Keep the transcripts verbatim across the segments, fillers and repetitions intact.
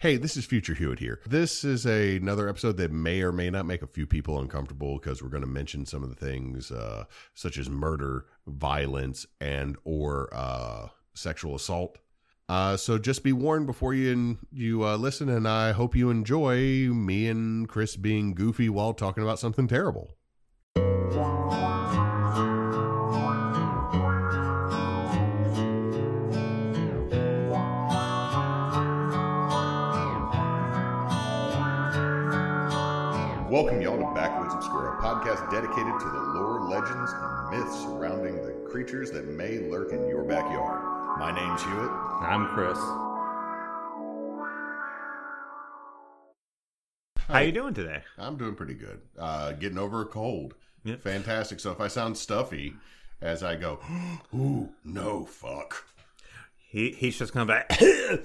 Hey, this is Future Hewitt here. This is a, another episode that may or may not make a few people uncomfortable because we're going to mention some of the things uh, such as murder, violence, and or uh, sexual assault. Uh, so just be warned before you you uh, listen, and I hope you enjoy me and Chris being goofy while talking about something terrible. Welcome, y'all, to Backwoods Obscura, a podcast dedicated to the lore, legends, and myths surrounding the creatures that may lurk in your backyard. My name's Hewitt. I'm Chris. How you doing today? I'm doing pretty good. Uh, getting over a cold. Yep. Fantastic. So if I sound stuffy as I go, ooh, no, fuck. He He's just coming back.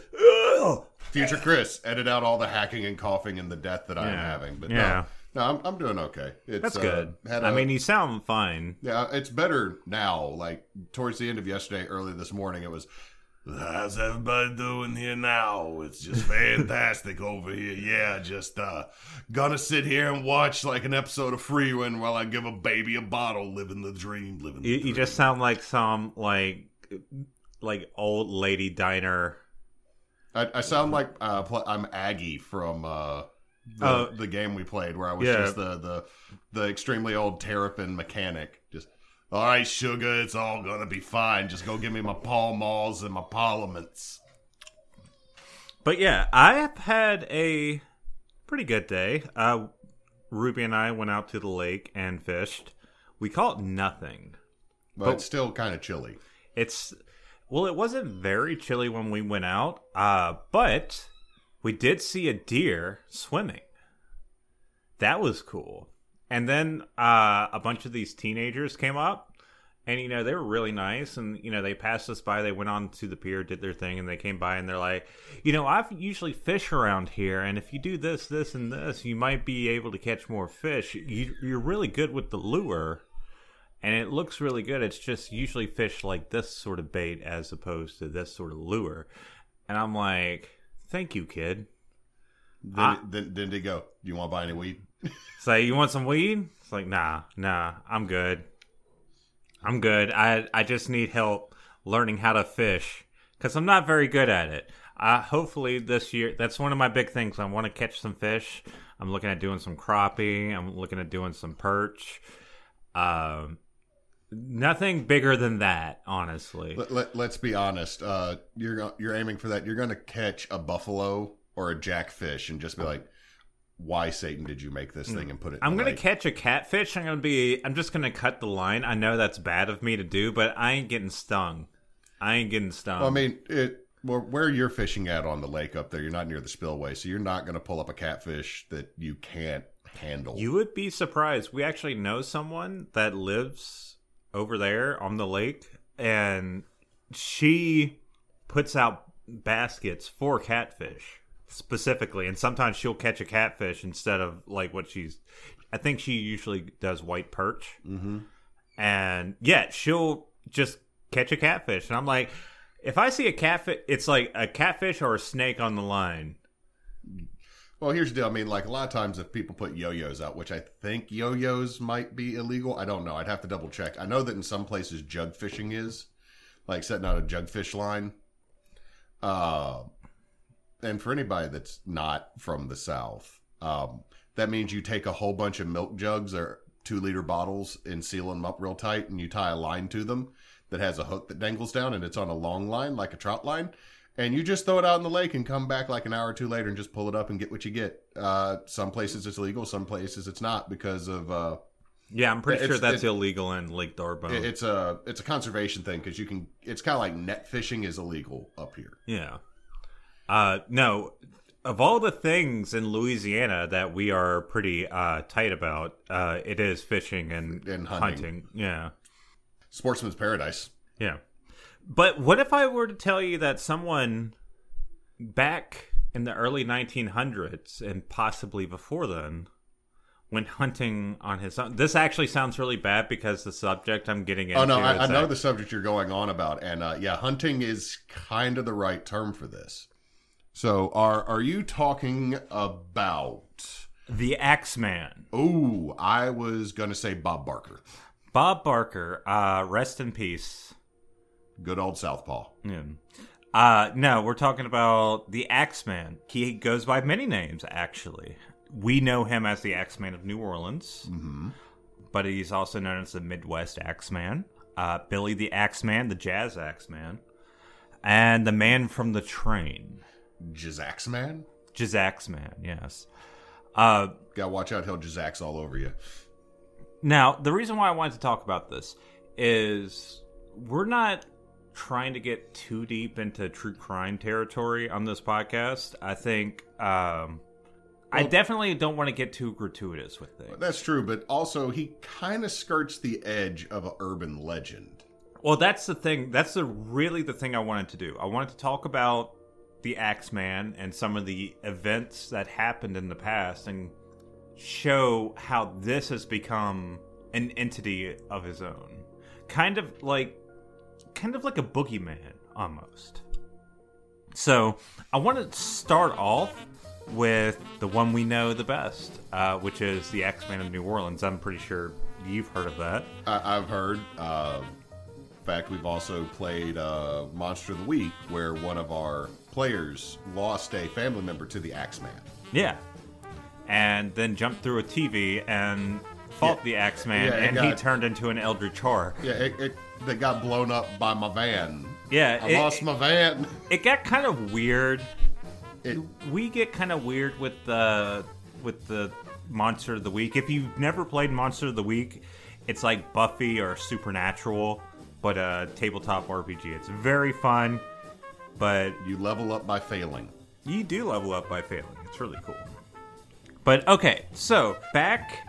Future Chris, edit out all the hacking and coughing and the death that I'm Yeah. having. But Yeah. no, no I'm, I'm doing okay. It's, That's uh, good. had I a- mean, you sound fine. Yeah, it's better now. Like, towards the end of yesterday, early this morning, it was, how's everybody doing here now? It's just fantastic over here. Yeah, just uh, gonna sit here and watch like an episode of Freewind while I give a baby a bottle, living the dream, living the You, dream. you just sound like some, like, like old lady diner. I, I sound like uh, pl- I'm Aggie from uh, the, Oh. the game we played, where I was Yeah. just the, the the extremely old terrapin mechanic. Just, all right, sugar, it's all gonna be fine. Just go give me my Pall Malls and my Parliaments. But yeah, I have had a pretty good day. Uh, Ruby and I went out to the lake and fished. We caught nothing. But, But- it's still kind of chilly. It's well, it wasn't very chilly when we went out, uh, but we did see a deer swimming. That was cool. And then uh, a bunch of these teenagers came up, and you know they were really nice. And you know they passed us by. They went on to the pier, did their thing, and they came by and they're like, you know, I've usually fish around here, and if you do this, this, and this, you might be able to catch more fish. You, you're really good with the lure. And it looks really good. It's just usually fish like this sort of bait as opposed to this sort of lure. And I'm like, thank you, kid. Then, I- then, then they go, do you want to buy any weed? It's like, you want some weed? It's like, nah, nah, I'm good. I'm good. I I just need help learning how to fish because I'm not very good at it. Uh, hopefully this year, that's one of my big things. I want to catch some fish. I'm looking at doing some crappie. I'm looking at doing some perch. Um, nothing bigger than that, honestly. Let, let, let's be honest. Uh, you're go- you're aiming for that. You're going to catch a buffalo or a jackfish and just be like, why, Satan, did you make this thing and put it in I'm the gonna lake? catch a catfish. I'm gonna be. I'm just gonna cut the line. I know that's bad of me to do, but I ain't getting stung. I ain't getting stung. Well, I mean, it. Well, where you're fishing at on the lake up there, you're not near the spillway, so you're not going to pull up a catfish that you can't handle. You would be surprised. We actually know someone that lives over there on the lake, and she puts out baskets for catfish specifically. And sometimes she'll catch a catfish instead of like what she's. I think she usually does white perch. Mm-hmm. And yeah, she'll just catch a catfish. And I'm like, if I see a catfish, it's like a catfish or a snake on the line. Well, here's the deal. I mean, like a lot of times if people put yo-yos out, which I think yo-yos might be illegal. I don't know. I'd have to double check. I know that in some places jug fishing is, like setting out a jugfish line. Uh, and for anybody that's not from the South, um, that means you take a whole bunch of milk jugs or two liter bottles and seal them up real tight, and you tie a line to them that has a hook that dangles down, and it's on a long line like a trout line. And you just throw it out in the lake and come back like an hour or two later and just pull it up and get what you get. Uh, some places it's legal, some places it's not because of uh, Yeah, I'm pretty It's- sure that's it- illegal in Lake D'Arbonne. it- it's a it's a conservation thing because you can. It's kind of like net fishing is illegal up here. Yeah. Uh, no, of all the things in Louisiana that we are pretty uh, tight about, uh, it is fishing and, And hunting. hunting. Yeah. Sportsman's paradise. Yeah. But what if I were to tell you that someone back in the early nineteen hundreds and possibly before then went hunting on his own? This actually sounds really bad because the subject I'm getting into Oh no, I, is I know that- the subject you're going on about, and uh, yeah, hunting is kind of the right term for this. So are are you talking about The Axeman. Oh, I was gonna say Bob Barker. Bob Barker, uh, rest in peace. Good old Southpaw. Yeah. Uh, no, we're talking about the Axeman. He goes by many names, actually. We know him as the Axeman of New Orleans, Mm-hmm. but he's also known as the Midwest Axeman, uh, Billy the Axeman, the Jazz Axeman, and the Man from the Train. Jazax Man? Jazaxman, yes. Uh, Gotta watch out, he'll Jazax all over you. now, the reason why I wanted to talk about this is we're not trying to get too deep into true crime territory on this podcast. I think um, I Well- definitely don't want to get too gratuitous with things. That's true, but also he kind of skirts the edge of an urban legend. Well, that's the thing. That's the really the thing I wanted to do. I wanted to talk about the Axeman and some of the events that happened in the past and show how this has become an entity of his own. Kind of like kind of like a boogeyman almost. So, I want to start off with the one we know the best, uh, which is the Axeman of New Orleans. I'm pretty sure you've heard of that. I, I've heard. Uh, in fact, we've also played uh, Monster of the Week, where one of our players lost a family member to the Axeman. Yeah. And then jumped through a T V and fought Yeah. the Axeman, Yeah, it and he got- turned into an Eldritch Horror. Yeah, it, it that got blown up by my van. Yeah, I it, lost my van. it got kind of weird. It, We get kind of weird with the with the Monster of the Week. If you've never played Monster of the Week, it's like Buffy or Supernatural, but a tabletop R P G. It's very fun, but you level up by failing. you do level up by failing. It's really cool. But okay, so back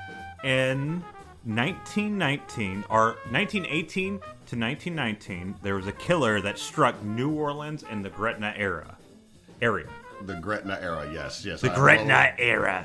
in nineteen nineteen, or nineteen eighteen to nineteen nineteen, there was a killer that struck New Orleans in the Gretna era. Area. The Gretna era, yes, yes. The I- Gretna era.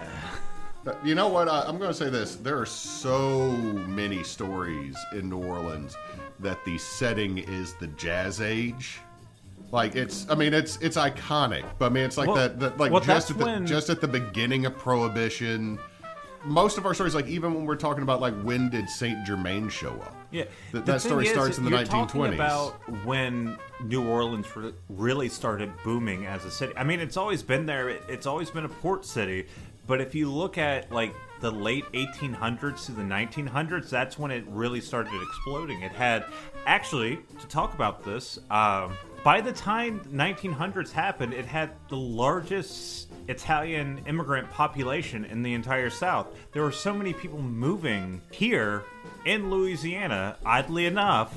But you know what? I, I'm going to say this. There are so many stories in New Orleans that the setting is the Jazz Age. Like it's, I mean, it's it's iconic. But I mean, it's like Well- that, that, like well, just that's at the when- just at the beginning of Prohibition. Most of our stories, like even when we're talking about like when did Saint Germain show up? Yeah, That- the that thing story is, starts in the you're nineteen twenties. talking about when New Orleans re- really started booming as a city. I mean, it's always been there. It, it's always been a port city. But if you look at like the late eighteen hundreds to the nineteen hundreds, that's when it really started exploding. It had actually to talk about this. Um, by the time nineteen hundreds happened, it had the largest Italian immigrant population in the entire South. There were so many people moving here in Louisiana, oddly enough,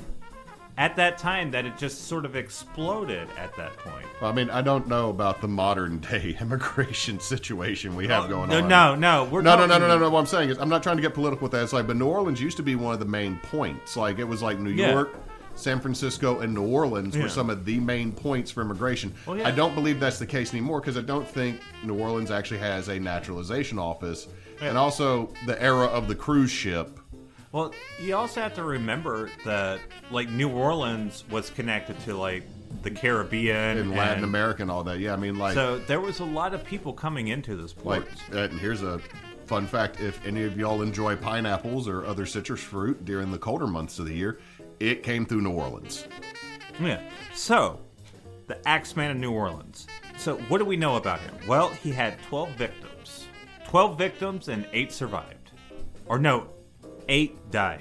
at that time that it just sort of exploded at that point. I mean, I don't know about the modern day immigration situation we have going no, on. No, no, we're No, no, talking, no, no, no, no. What I'm saying is, I'm not trying to get political with that. It's like, but New Orleans used to be one of the main points. Like, it was like New Yeah. York, San Francisco, and New Orleans Yeah. were some of the main points for immigration. Well, yeah. I don't believe that's the case anymore because I don't think New Orleans actually has a naturalization office. Yeah. And also, the era of the cruise ship. Well, you also have to remember that, like, New Orleans was connected to, like, the Caribbean In Latin and- America and all that. Yeah, I mean, like, So there was a lot of people coming into this port. like uh, and here's a fun fact. If any of y'all enjoy pineapples or other citrus fruit during the colder months of the year, it came through New Orleans. Yeah. So, the Axeman of New Orleans. So, what do we know about him? Well, he had twelve victims. twelve victims and eight survived. Or no, eight died.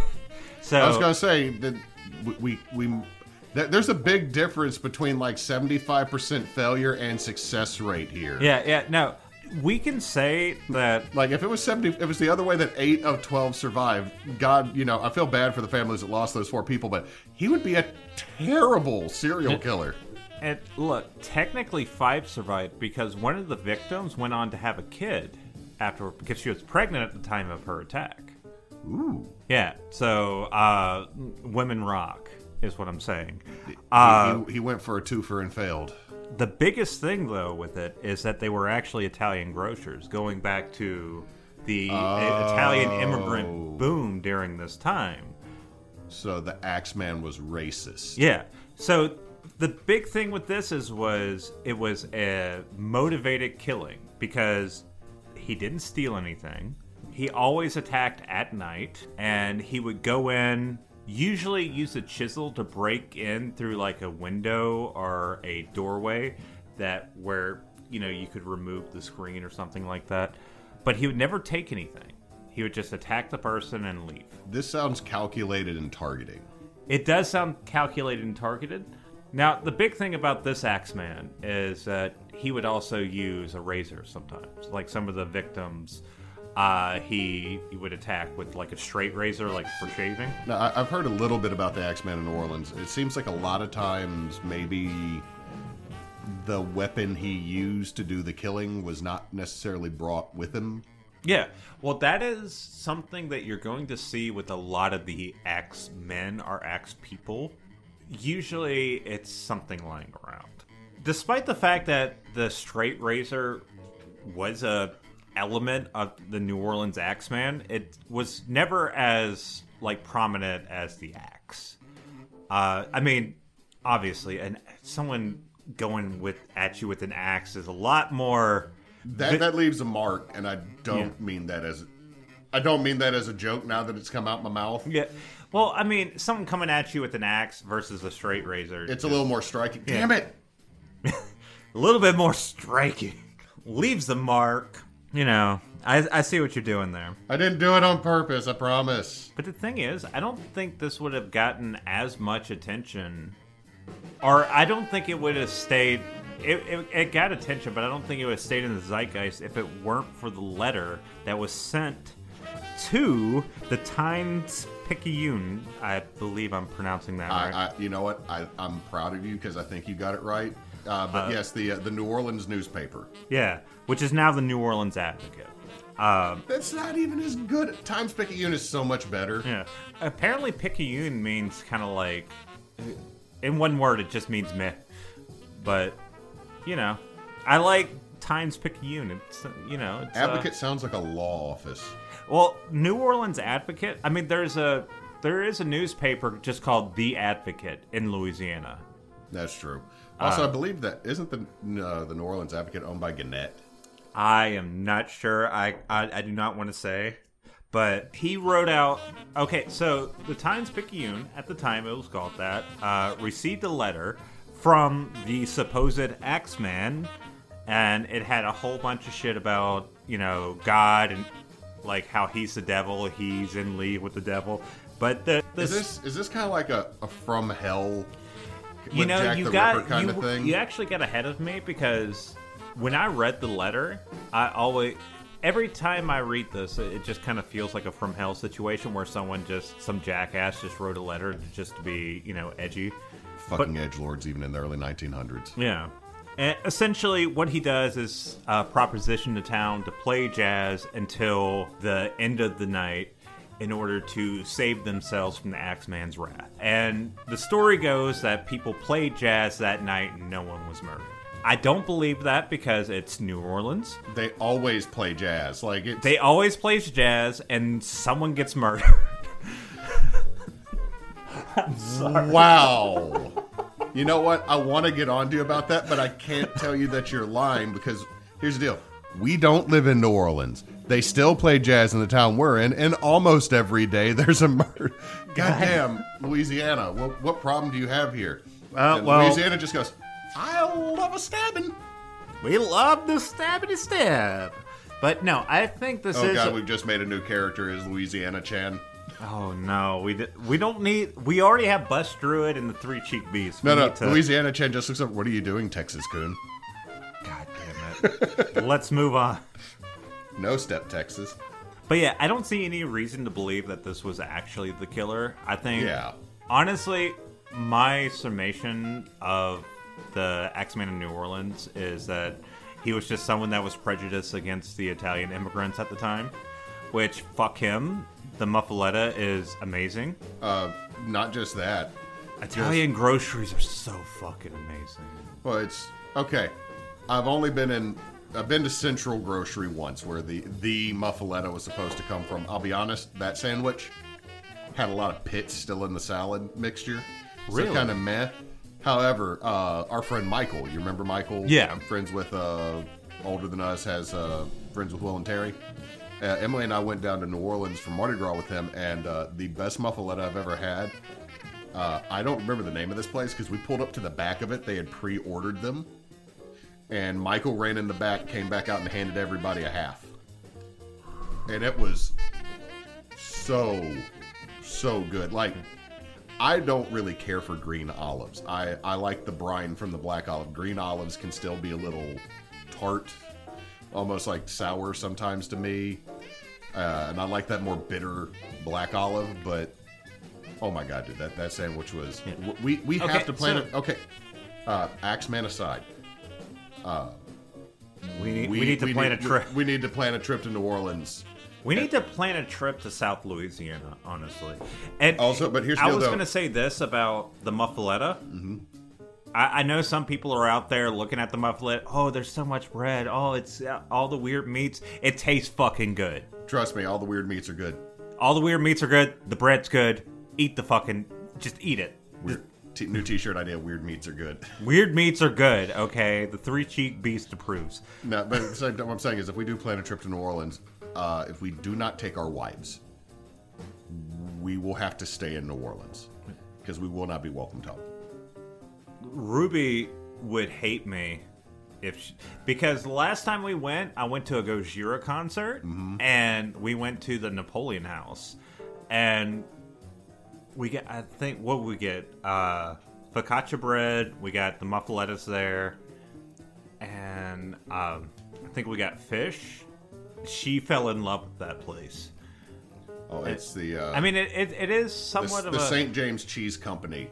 So, I was gonna say that we we, we th- there's a big difference between like seventy-five percent failure and success rate here. yeah, yeah, no. We can say that Like if it was seventy, if it was the other way that eight of twelve survived. God, you know, I feel bad for the families that lost those four people, but he would be a terrible serial killer. and look, technically five survived because one of the victims went on to have a kid after because she was pregnant at the time of her attack. Ooh, Yeah, so uh women rock is what I'm saying. He- Uh he, he went for a twofer and failed. The biggest thing, though, with it is that they were actually Italian grocers, going back to the Oh. Italian immigrant boom during this time. So the Axeman was racist. Yeah. So the big thing with this is was it was a motivated killing because he didn't steal anything. He always attacked at night, and he would go in, usually use a chisel to break in through like a window or a doorway that where, you know, you could remove the screen or something like that. But he would never take anything. He would just attack the person and leave. This sounds calculated and targeting. It does sound calculated and targeted. Now, the big thing about this Axeman is that he would also use a razor sometimes. Like some of the victims, uh, he, he would attack with like a straight razor, like for shaving. Now, I, I've heard a little bit about the Axeman in New Orleans. It seems like a lot of times maybe the weapon he used to do the killing was not necessarily brought with him. Yeah, well, that is something that you're going to see with a lot of the Axemen or Axe people. Usually, it's something lying around. Despite the fact that the straight razor was a element of the New Orleans Axeman, it was never as like prominent as the axe. Uh, I mean, obviously, and someone going with at you with an axe is a lot more. That that leaves a mark, and I don't Yeah. mean that as I don't mean that as a joke. Now that it's come out my mouth, Yeah. Well, I mean, someone coming at you with an axe versus a straight razor. it's a little more striking. Damn it! a little bit more striking. Leaves the mark. You know, I, I see what you're doing there. I didn't do it on purpose. I promise. But the thing is, I don't think this would have gotten as much attention. Or I don't think it would have stayed... It, it, it got attention, but I don't think it would have stayed in the zeitgeist if it weren't for the letter that was sent to the Times-Picayune. I believe I'm pronouncing that right. I, I, you know what? I, I'm proud of you because I think you got it right. Uh, but Uh, yes, the uh, the New Orleans newspaper. Yeah, which is now the New Orleans Advocate. Um, That's not even as good. Times Picayune is so much better. yeah. Apparently, Picayune means kind of like... In one word, it just means meh. But, you know, I like Times-Picayune. It's, you know... It's, Advocate uh, sounds like a law office. well, New Orleans Advocate... I mean, there's a... There is a newspaper just called The Advocate in Louisiana. That's true. Also, Uh, I believe that isn't the uh, the New Orleans Advocate owned by Gannett? I am not sure. I, I, I do not want to say. But he wrote out... Okay, so the Times-Picayune, at the time it was called that, uh, received a letter from the supposed Axeman, and it had a whole bunch of shit about, you know, God and, like, how he's the devil, he's in league with the devil. But the... the Is this is this kind of like a, a From Hell, with you know, Jack you the got Ripper kind you, of thing? you actually got ahead of me because when I read the letter, I always every time I read this, it just kind of feels like a From Hell situation where someone just some jackass just wrote a letter just to be, you know, edgy. Fucking edgelords, even in the early nineteen hundreds. Yeah. And essentially, what he does is uh, proposition the town to play jazz until the end of the night in order to save themselves from the Axeman's wrath. And the story goes that people played jazz that night and no one was murdered. I don't believe that because it's New Orleans. They always play jazz. Like it's, They always play jazz and someone gets murdered. I'm sorry. Wow. You know what? I want to get on to you about that, but I can't tell you that you're lying because here's the deal. We don't live in New Orleans. They still play jazz in the town we're in, and almost every day there's a murder. Goddamn, Louisiana. What, what problem do you have here? Uh, And well- Louisiana just goes, I love a stabbing. We love the stabbity stab. But no, I think this Oh, is... God, we've just made a new character as Louisiana Chan. Oh no, we di- we don't need. We already have Bus Druid and the Three Cheek Beast. We No, no, need to- Louisiana Chan just looks up, what are you doing, Texas Coon? God damn it. Let's move on. No step, Texas. But yeah, I don't see any reason to believe that this was actually the killer. I think, Yeah. honestly, my summation of the Axeman in New Orleans is that he was just someone that was prejudiced against the Italian immigrants at the time. Which, fuck him. The muffaletta is amazing. Uh, not just that. Italian groceries are so fucking amazing. Well, it's okay. I've only been in. I've been to Central Grocery once, where the the muffaletta was supposed to come from. I'll be honest, that sandwich had a lot of pits still in the salad mixture. Really? So kind of meh. However, uh, our friend Michael, you remember Michael? Yeah. Friends with, uh, older than us, has uh, friends with Will and Terry. Uh, Emily and I went down to New Orleans for Mardi Gras with him, and uh, the best muffaletta I've ever had. Uh, I don't remember the name of this place because we pulled up to the back of it. They had pre-ordered them. And Michael ran in the back, came back out, and handed everybody a half. And it was so, so good. Like, I don't really care for green olives. I, I like the brine from the black olive. Green olives can still be a little tart, almost like sour sometimes to me. Uh, and I like that more bitter black olive, but oh my god, dude, that, that sandwich was... Yeah. We, we have okay, to plan so, it... Okay, uh, Axeman aside. Uh, we, need, we, we need to we plan need, a trip. We, we need to plan a trip to New Orleans. We need to plan a trip to South Louisiana, honestly. And also, but here's the I deal, was though. going to say this about the muffaletta. Mm-hmm. I, I know some people are out there looking at the muffaletta. Oh, there's so much bread. Oh, it's uh, all the weird meats. It tastes fucking good. Trust me, all the weird meats are good. All the weird meats are good. The bread's good. Eat the fucking... Just eat it. Weird. T- new t-shirt idea, weird meats are good. Weird meats are good, okay? The three-cheek beast approves. No, but so what I'm saying is if we do plan a trip to New Orleans, uh, if we do not take our wives, we will have to stay in New Orleans because we will not be welcomed home. Ruby would hate me if she, because the last time we went, I went to a Gojira concert, mm-hmm. and we went to the Napoleon House, and we get, I think, what did we get? Uh, focaccia bread. We got the muffalettas there, and um, I think we got fish. She fell in love with that place. Oh, it's the... Uh, I mean, it, it, it is somewhat the, of the a... The Saint James Cheese Company.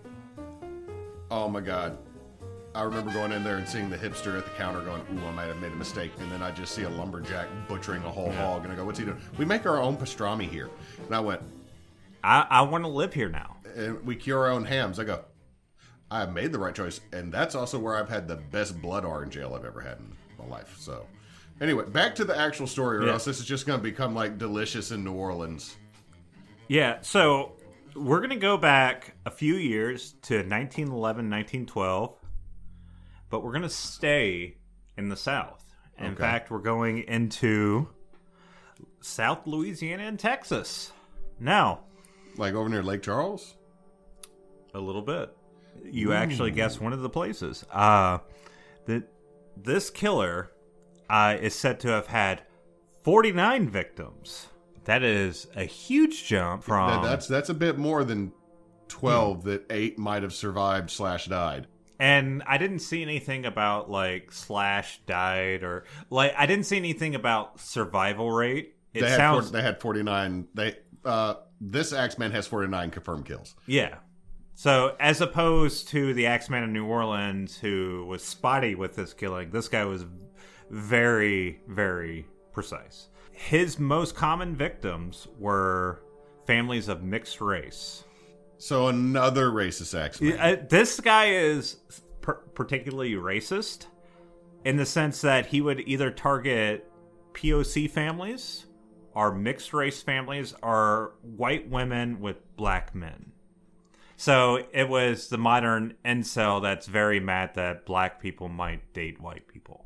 Oh, my God. I remember going in there and seeing the hipster at the counter going, ooh, I might have made a mistake. And then I just see a lumberjack butchering a whole yeah. hog. And I go, what's he doing? We make our own pastrami here. And I went... I, I want to live here now. And we cure our own hams. I go, I have made the right choice. And that's also where I've had the best blood orange ale I've ever had in my life. So, anyway, back to the actual story, or yeah. else this is just going to become, like, delicious in New Orleans. Yeah, so we're going to go back a few years to nineteen eleven, nineteen twelve, but we're going to stay in the South. In okay. fact, we're going into South Louisiana and Texas. Now, like over near Lake Charles? A little bit. You Ooh. actually guessed one of the places. Uh, the, this killer uh, is said to have had forty-nine victims. That is a huge jump from... That, that's that's a bit more than twelve yeah. that eight might have survived slash died. And I didn't see anything about, like, slash died or... Like, I didn't see anything about survival rate. It they, sounds... had four, they had forty-nine... They uh, This Axeman has forty-nine confirmed kills. Yeah. So, as opposed to the Axeman in New Orleans, who was spotty with this killing, this guy was very, very precise. His most common victims were families of mixed race. So another racist Axeman. Uh, this guy is per- particularly racist in the sense that he would either target P O C families or mixed race families or white women with black men. So it was the modern incel that's very mad that black people might date white people.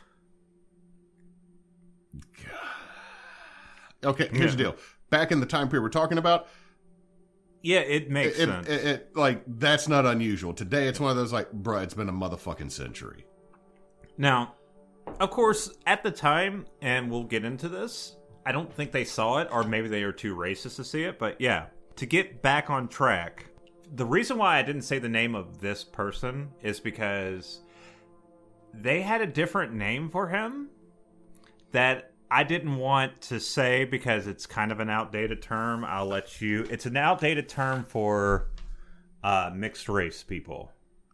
Okay, here's yeah. the deal. Back in the time period we're talking about, yeah, it makes it, sense. It, it, it, like, that's not unusual. Today, it's one of those, like, bruh, it's been a motherfucking century. Now, of course, at the time, and we'll get into this, I don't think they saw it, or maybe they are too racist to see it, but yeah. To get back on track, the reason why I didn't say the name of this person is because they had a different name for him that I didn't want to say because it's kind of an outdated term. I'll let you... It's an outdated term for uh, mixed race people.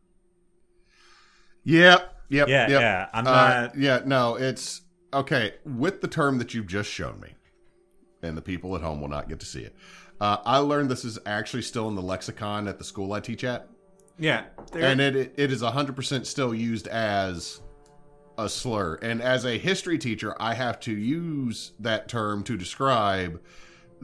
Yep, yep, yeah, yep. Yeah, I'm uh, not... Yeah, no, it's... Okay, with the term that you've just shown me, and the people at home will not get to see it, uh, I learned this is actually still in the lexicon at the school I teach at. Yeah. And it it is one hundred percent still used as a slur. And as a history teacher, I have to use that term to describe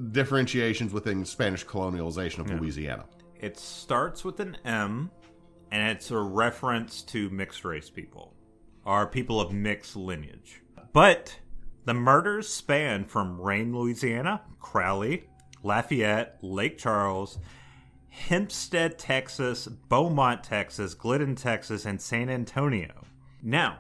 differentiations within Spanish colonialization of yeah. Louisiana. It starts with an M, and it's a reference to mixed race people, or people of mixed lineage. But the murders span from Rayne, Louisiana, Crowley, Lafayette, Lake Charles, Hempstead, Texas, Beaumont, Texas, Glidden, Texas, and San Antonio. Now,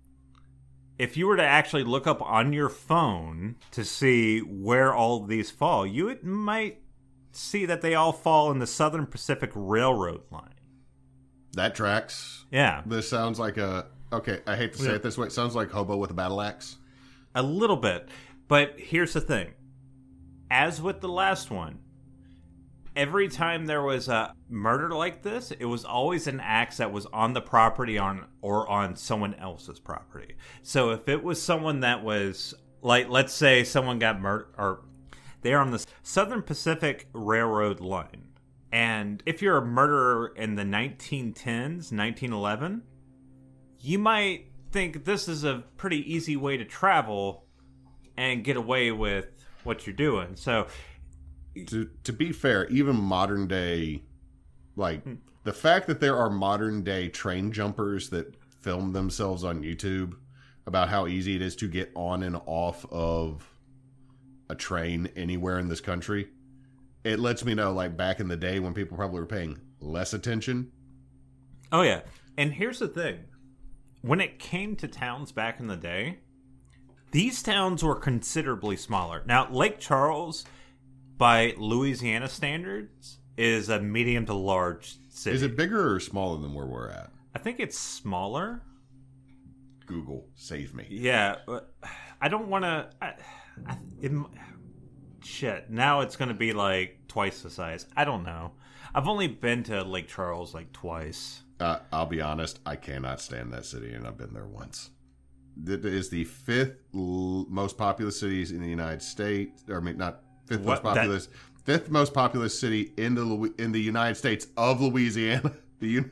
if you were to actually look up on your phone to see where all of these fall, you would, might see that they all fall in the Southern Pacific Railroad line. That tracks. Yeah. This sounds like a... Okay, I hate to say Yeah. it this way. It sounds like Hobo with a battle axe. A little bit. But here's the thing. As with the last one, every time there was a murder like this, it was always an axe that was on the property on or on someone else's property. So if it was someone that was, like, let's say someone got murdered, or they're on the Southern Pacific Railroad line. And if you're a murderer in the nineteen tens, nineteen eleven, you might think this is a pretty easy way to travel and get away with what you're doing. So, To to be fair, even modern day, like the fact that there are modern day train jumpers that film themselves on YouTube about how easy it is to get on and off of a train anywhere in this country, it lets me know, like, back in the day when people probably were paying less attention. oh yeah. And here's the thing. When it came to towns back in the day, these towns were considerably smaller. Now, Lake Charles, by Louisiana standards, is a medium to large city. Is it bigger or smaller than where we're at? I think it's smaller. Google, save me. Yeah, but I don't want to. I, I, it, shit, now it's going to be like twice the size. I don't know. I've only been to Lake Charles like twice. Uh, I'll be honest, I cannot stand that city, and I've been there once. It is the fifth l- most populous cities in the United States. Or, I mean, not fifth What? most populous. That- Fifth most populous city in the Lu- in the United States of Louisiana. The Un-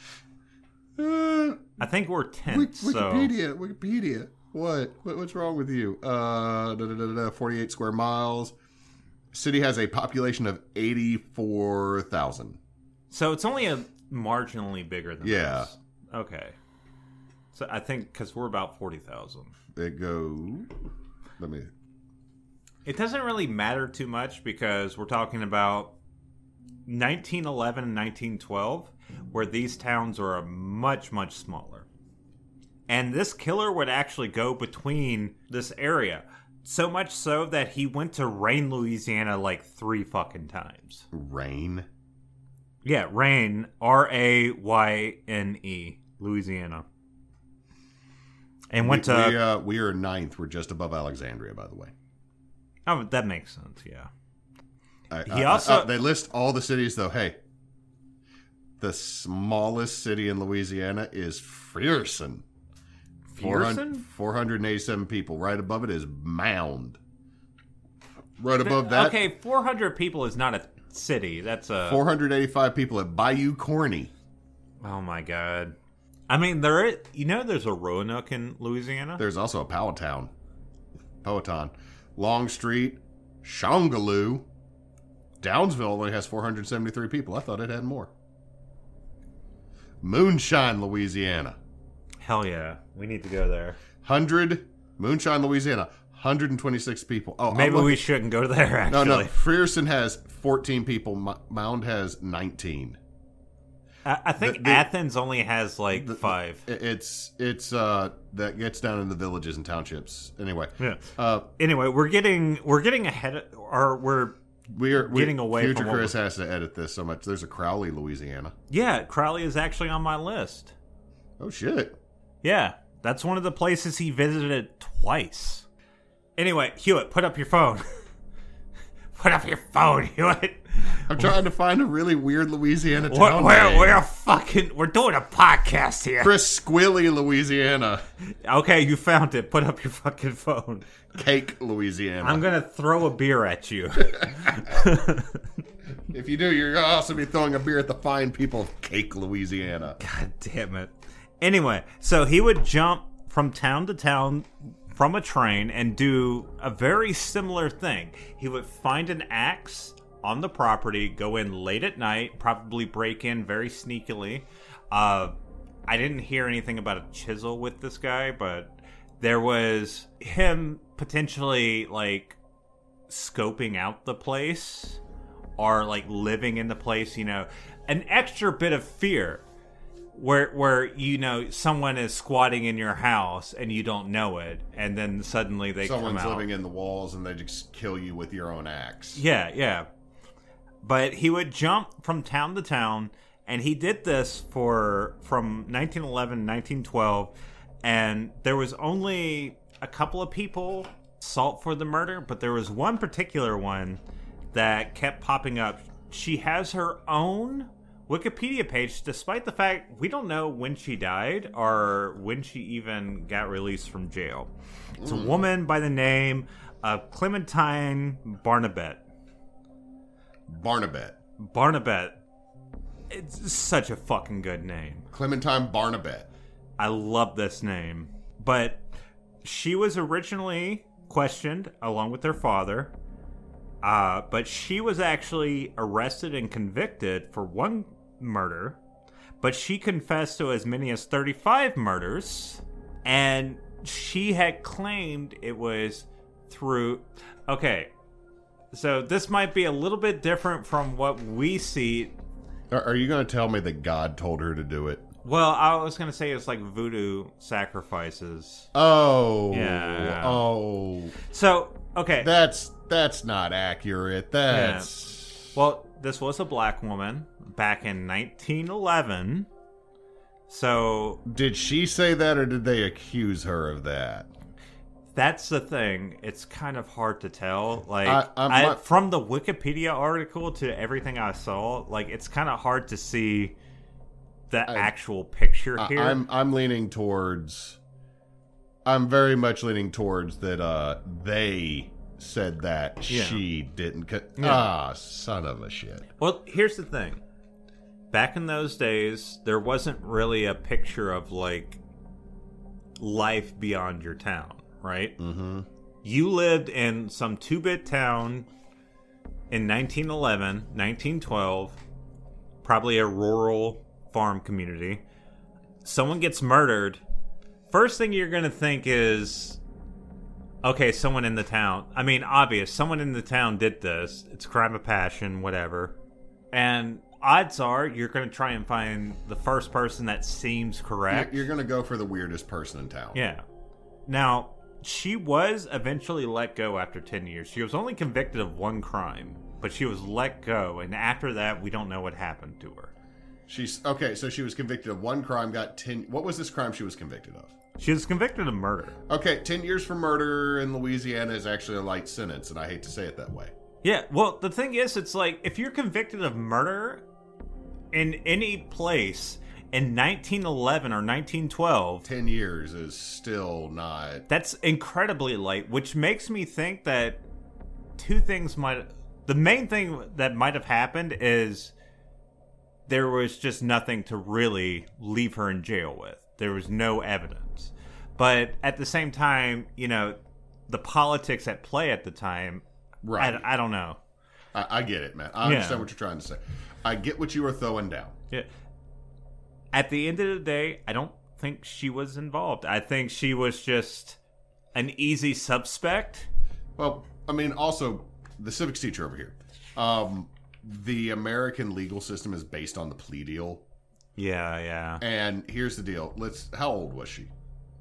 uh, I think we're tenth. Wik- so Wikipedia, Wikipedia. What? what? What's wrong with you? Uh, da, da, da, da, forty-eight square miles. City has a population of eighty-four thousand. so it's only a marginally bigger than Yeah. this. Okay. So I think because we're about forty thousand. It go. Let me. It doesn't really matter too much because we're talking about nineteen eleven and nineteen twelve, where these towns are much, much smaller. And this killer would actually go between this area. So much so that he went to Rayne, Louisiana like three fucking times. Rain. Yeah, Rayne, R A Y N E, Louisiana. And went we, to... We, uh, we are ninth. We're just above Alexandria, by the way. Oh, that makes sense, yeah. I, He I- also- I- they list all the cities, though. Hey, the smallest city in Louisiana is Frierson. Frierson? four hundred eighty-seven people. Right above it is Mound. Right above that, Okay, four hundred people is not a city. That's a... four hundred eighty-five people at Bayou Corny. Oh my god. I mean, there is, you know there's a Roanoke in Louisiana? There's also a Powhatan. Powhatan. Longstreet. Shongaloo. Downsville only has four hundred seventy-three people. I thought it had more. Moonshine, Louisiana. Hell yeah. We need to go there. one hundred. Moonshine, Louisiana. one hundred twenty-six people. Oh, Maybe I'm we look- shouldn't go there, actually. No, no. Frierson has fourteen people. M- Mound has nineteen. I, I think The- the- Athens only has, like, The- five. I- It's, it's, uh, that gets down into villages and townships. Anyway. Yeah. Uh, Anyway, we're getting we're getting ahead of, or we're we're, we're Getting away Future from what Chris has to edit this so much. There's a Crowley, Louisiana. yeah, Crowley is actually on my list. Oh, shit. Yeah, that's one of the places he visited twice. Anyway, Hewitt, put up your phone. Put up your phone, Hewitt. I'm trying to find a really weird Louisiana We're, town we're, name. we're fucking we're doing a podcast here. Chris Squilly, Louisiana. Okay, you found it. Put up your fucking phone. Cake, Louisiana. I'm gonna throw a beer at you. If you do, you're going to also be throwing a beer at the fine people of Cake, Louisiana. God damn it. Anyway, so he would jump from town to town from a train and do a very similar thing. He would find an axe on the property, go in late at night, probably break in very sneakily, Uh, I didn't hear anything about a chisel with this guy, but there was him potentially, like, scoping out the place or, like, living in the place, you know. An extra bit of fear where, where you know, someone is squatting in your house and you don't know it, and then suddenly they Someone's come out. living in the walls and they just kill you with your own axe. Yeah, yeah. But he would jump from town to town, and he did this for from nineteen eleven to nineteen twelve, and there was only a couple of people sought for the murder, but there was one particular one that kept popping up. She has her own Wikipedia page, despite the fact we don't know when she died or when she even got released from jail. It's a woman by the name of Clementine Barnabet. Barnabet. Barnabet. It's such a fucking good name. Clementine Barnabet. I love this name. But she was originally questioned along with her father. Uh, but she was actually arrested and convicted for one murder. But she confessed to as many as thirty-five murders. And she had claimed it was through... Okay, so this might be a little bit different from what we see. Are, are you going to tell me that God told her to do it? Well, I was going to say it's like voodoo sacrifices. Oh. Yeah. Oh. So, okay. That's that's not accurate. That's... Yeah. Well, this was a black woman back in nineteen eleven. So... Did she say that, or did they accuse her of that? That's the thing. It's kind of hard to tell. Like, I, I'm I, not... from the Wikipedia article to everything I saw, like, it's kind of hard to see the I, actual picture I, here. I'm I'm leaning towards. I'm very much leaning towards that. Uh, they said that Yeah. she didn't. Co- Yeah. Ah, son of a shit. Well, here's the thing. Back in those days, there wasn't really a picture of, like, life beyond your town, right? Mm-hmm. You lived in some two-bit town in nineteen eleven, nineteen twelve, probably a rural farm community. Someone gets murdered. First thing you're going to think is, okay, someone in the town. I mean, obvious. Someone in the town did this. It's a crime of passion, whatever. And odds are you're going to try and find the first person that seems correct. You're, you're going to go for the weirdest person in town. Yeah. Now, she was eventually let go after ten years. She was only convicted of one crime, but she was let go. And after that, we don't know what happened to her. She's okay. So she was convicted of one crime. Got ten. What was this crime she was convicted of? She was convicted of murder. Okay, ten years for murder in Louisiana is actually a light sentence, and I hate to say it that way. Yeah, well, the thing is, it's like, if you're convicted of murder in any place in nineteen eleven or nineteen twelve... ten years is still not... That's incredibly light, which makes me think that two things might... The main thing that might have happened is there was just nothing to really leave her in jail with. There was no evidence. But at the same time, you know, the politics at play at the time, Right. I, I don't know. I, I get it, man. I Yeah. understand what you're trying to say. I get what you were throwing down. Yeah. At the end of the day, I don't think she was involved. I think she was just an easy suspect. Well, I mean, also, the civics teacher over here. Um, the American legal system is based on the plea deal. Yeah, yeah. And here's the deal. Let's. How old was she?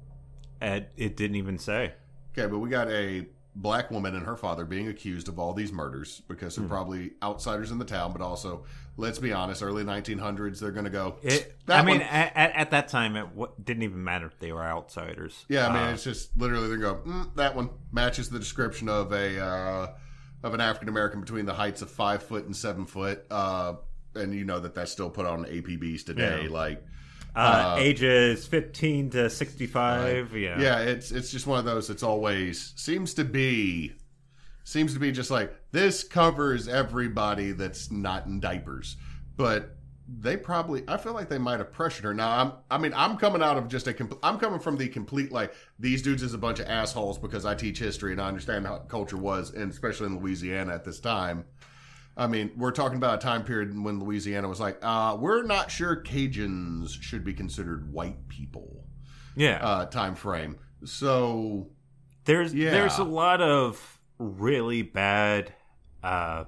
It, it didn't even say. Okay, but we got a black woman and her father being accused of all these murders because they're Hmm. probably outsiders in the town, but also, let's be honest, early nineteen hundreds, they're going to go, It, that I mean, one- at, at, at that time, it w- didn't even matter if they were outsiders. Yeah, I mean, Uh, it's just literally they go, mm, that one matches the description of a uh, of an African American between the heights of five foot and seven foot, uh, and you know that that's still put on A P Bs today. Yeah. Like uh, uh, ages fifteen to sixty-five. Yeah, yeah, it's it's just one of those. It's always seems to be seems to be just like this covers everybody that's not in diapers, but they probably I feel like they might have pressured her. Now I'm I mean I'm coming out of just a compl- I'm coming from the complete like these dudes is a bunch of assholes because I teach history and I understand how culture was, and especially in Louisiana at this time. I mean, we're talking about a time period when Louisiana was like, uh, we're not sure Cajuns should be considered white people. Yeah. Uh, time frame. So there's yeah. there's a lot of really bad uh,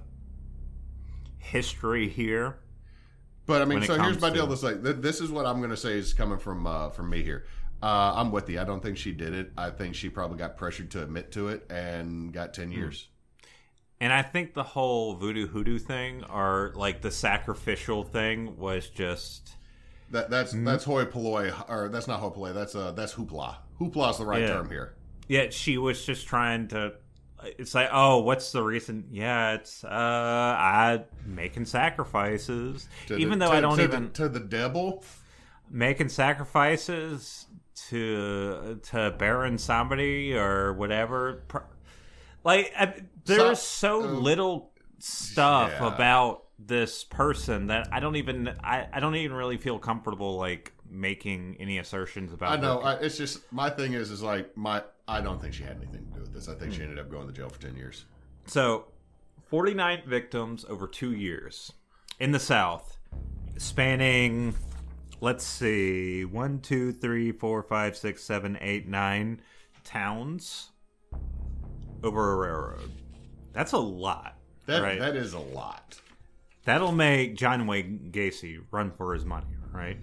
history here. But I mean, so here's my to... deal. This like th- this is what I'm going to say is coming from uh, from me here. Uh, I'm with you. I don't think she did it. I think she probably got pressured to admit to it and got ten years. And I think the whole voodoo hoodoo thing, or like the sacrificial thing, was just that that's that's hoi polloi, or that's not hoi polloi. That's uh that's hoopla. Hoopla is the right yeah. term here. Yeah, she was just trying to. It's like, oh, what's the reason? Yeah, it's uh, I making sacrifices, to even the, though to, I don't to even the, to the devil making sacrifices to to burying somebody or whatever. Like, I, there's so, so little stuff yeah. about this person that I don't even I, I don't even really feel comfortable like making any assertions about. I know. her. I, it's just my thing is is like my I don't think she had anything to do with this. I think mm. she ended up going to jail for ten years. So, forty-nine victims over two years in the South, spanning. Let's see, one, two, three, four, five, six, seven, eight, nine towns. Over a railroad. That's a lot. That right? that is a lot. That'll make John Wayne Gacy run for his money, right?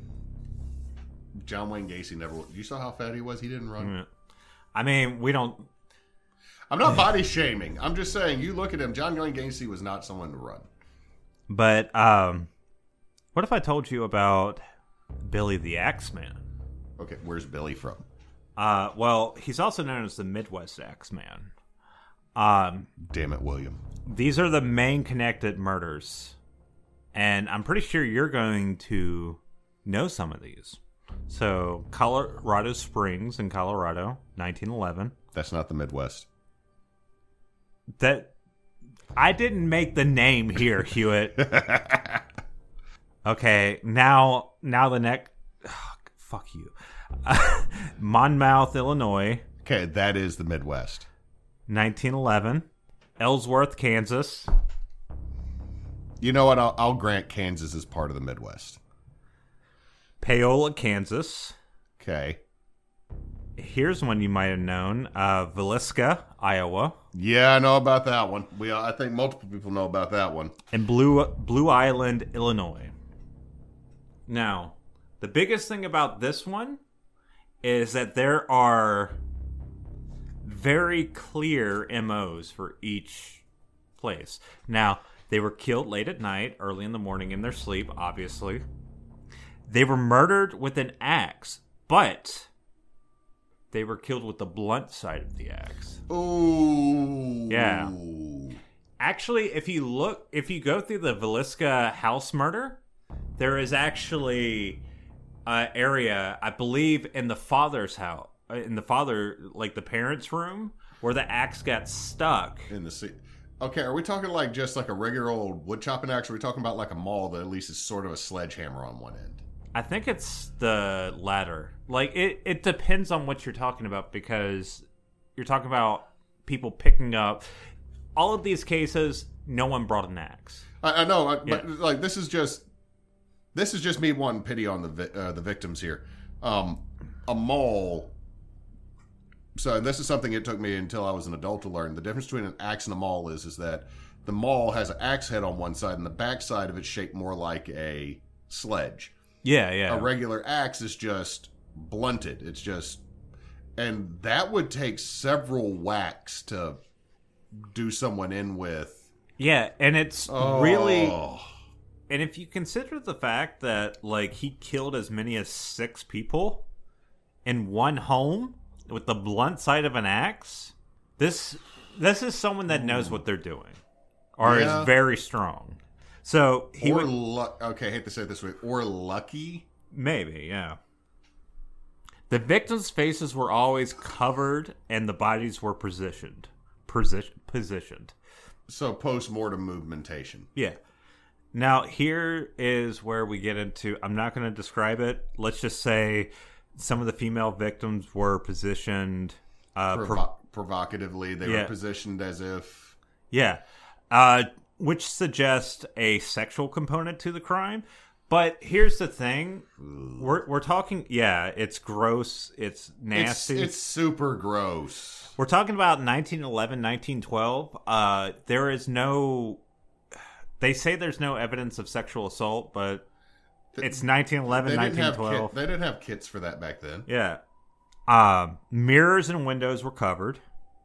John Wayne Gacy never. You saw how fat he was. He didn't run. Yeah. I mean, we don't. I'm not body shaming. I'm just saying. You look at him. John Wayne Gacy was not someone to run. But um, what if I told you about Billy the Axeman? Okay, where's Billy from? Uh, well, he's also known as the Midwest Axeman. Um, Damn it, William. These are the main connected murders. And I'm pretty sure you're going to know some of these. So, Colorado Springs in Colorado, nineteen eleven. That's not the Midwest. That I didn't make the name here, Hewitt. Okay, now now the next... Oh, fuck you. Monmouth, Illinois. Okay, that is the Midwest. nineteen eleven. Ellsworth, Kansas. You know what? I'll, I'll grant Kansas is part of the Midwest. Paola, Kansas. Okay. Here's one you might have known. Uh, Villisca, Iowa. Yeah, I know about that one. We, I think multiple people know about that one. And Blue Blue Island, Illinois. Now, the biggest thing about this one is that there are very clear M Os for each place. Now, they were killed late at night, early in the morning in their sleep, obviously. They were murdered with an axe, but they were killed with the blunt side of the axe. Ooh. Yeah. Actually, if you look, if you go through the Villisca house murder, there is actually an area, I believe, in the father's house, in the father, like the parents' room, where the axe got stuck. In the seat. Okay, are we talking like just like a regular old wood chopping axe, or are we talking about like a maul that at least is sort of a sledgehammer on one end? I think it's the latter. Like, it, it depends on what you're talking about, because you're talking about people picking up. All of these cases, no one brought an axe. I, I know, I, Yeah. but like this is just this is just me wanting pity on the vi- uh, the victims here. Um, a maul. So this is something it took me until I was an adult to learn. The difference between an axe and a maul is is that the maul has an axe head on one side, and the back side of it's shaped more like a sledge. Yeah, yeah. A regular axe is just blunted. It's just, and that would take several whacks to do someone in with. Yeah, and it's Oh. really, and if you consider the fact that like he killed as many as six people in one home with the blunt side of an axe, this this is someone that knows what they're doing, or Yeah. is very strong. So he or would lu- okay, I hate to say it this way, or lucky. maybe, yeah. The victims' faces were always covered, and the bodies were positioned, position, positioned. So post-mortem movementation. Yeah. Now, here is where we get into... I'm not going to describe it. Let's just say some of the female victims were positioned... Uh, Provo- prov- provocatively, they Yeah. were positioned as if... yeah. Uh, which suggests a sexual component to the crime. But here's the thing. We're we're talking, yeah, it's gross. It's nasty. It's, it's super gross. We're talking about nineteen eleven, nineteen twelve. Uh, there is no... They say there's no evidence of sexual assault, but it's nineteen eleven, nineteen twelve. Kit, they didn't have kits for that back then. Yeah. Um, mirrors and windows were covered.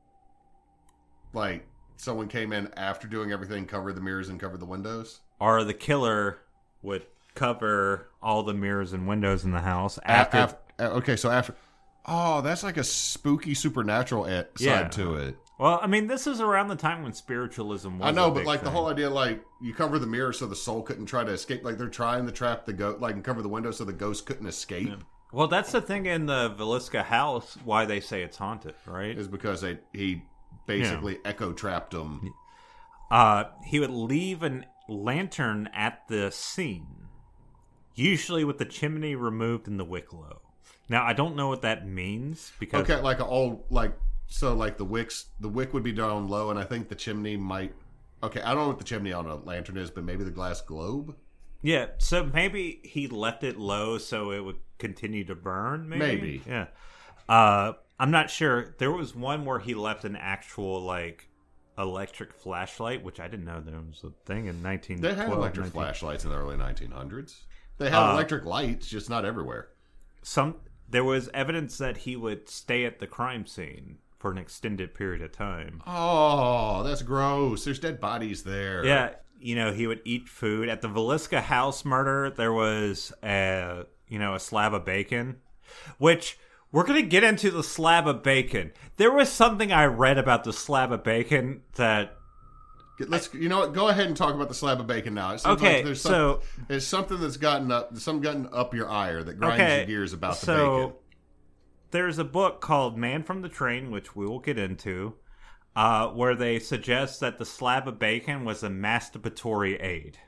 Like, someone came in after doing everything, covered the mirrors and covered the windows? Or the killer would cover all the mirrors and windows in the house after... Af- af- okay, so after... Oh, that's like a spooky supernatural side Yeah. to it. Well, I mean, this is around the time when spiritualism was I know, a but big like the thing. whole idea, like you cover the mirror so the soul couldn't try to escape. Like they're trying to trap the ghost, like and cover the window so the ghost couldn't escape. Yeah. Well, that's the thing in the Villisca house, why they say it's haunted, right? Is because they, he basically yeah. echo trapped them. Uh, he would leave a lantern at the scene, usually with the chimney removed and the wick low. Now, I don't know what that means because okay, like an old like so like the wicks the wick would be down low, and I think the chimney might. Okay, I don't know what the chimney on a lantern is, but maybe the glass globe. Yeah, so maybe he left it low so it would continue to burn. Maybe, maybe. Yeah. Uh, I'm not sure. There was one where he left an actual like electric flashlight, which I didn't know there was a thing in nineteen. They had electric nineteen flashlights in the early nineteen hundreds. They had uh, electric lights, just not everywhere. Some there was evidence that he would stay at the crime scene for an extended period of time. Oh, that's gross. There's dead bodies there. Yeah, you know, he would eat food. At the Villisca house murder, there was a, you know, a slab of bacon, which we're going to get into the slab of bacon. There was something I read about the slab of bacon that... Let's, you know what? Go ahead and talk about the slab of bacon now. It seems okay, like there's some, so there's something that's gotten up, some gotten up your ire that grinds okay, your gears about the so, bacon. There's a book called Man from the Train, which we will get into, uh, where they suggest that the slab of bacon was a masturbatory aid.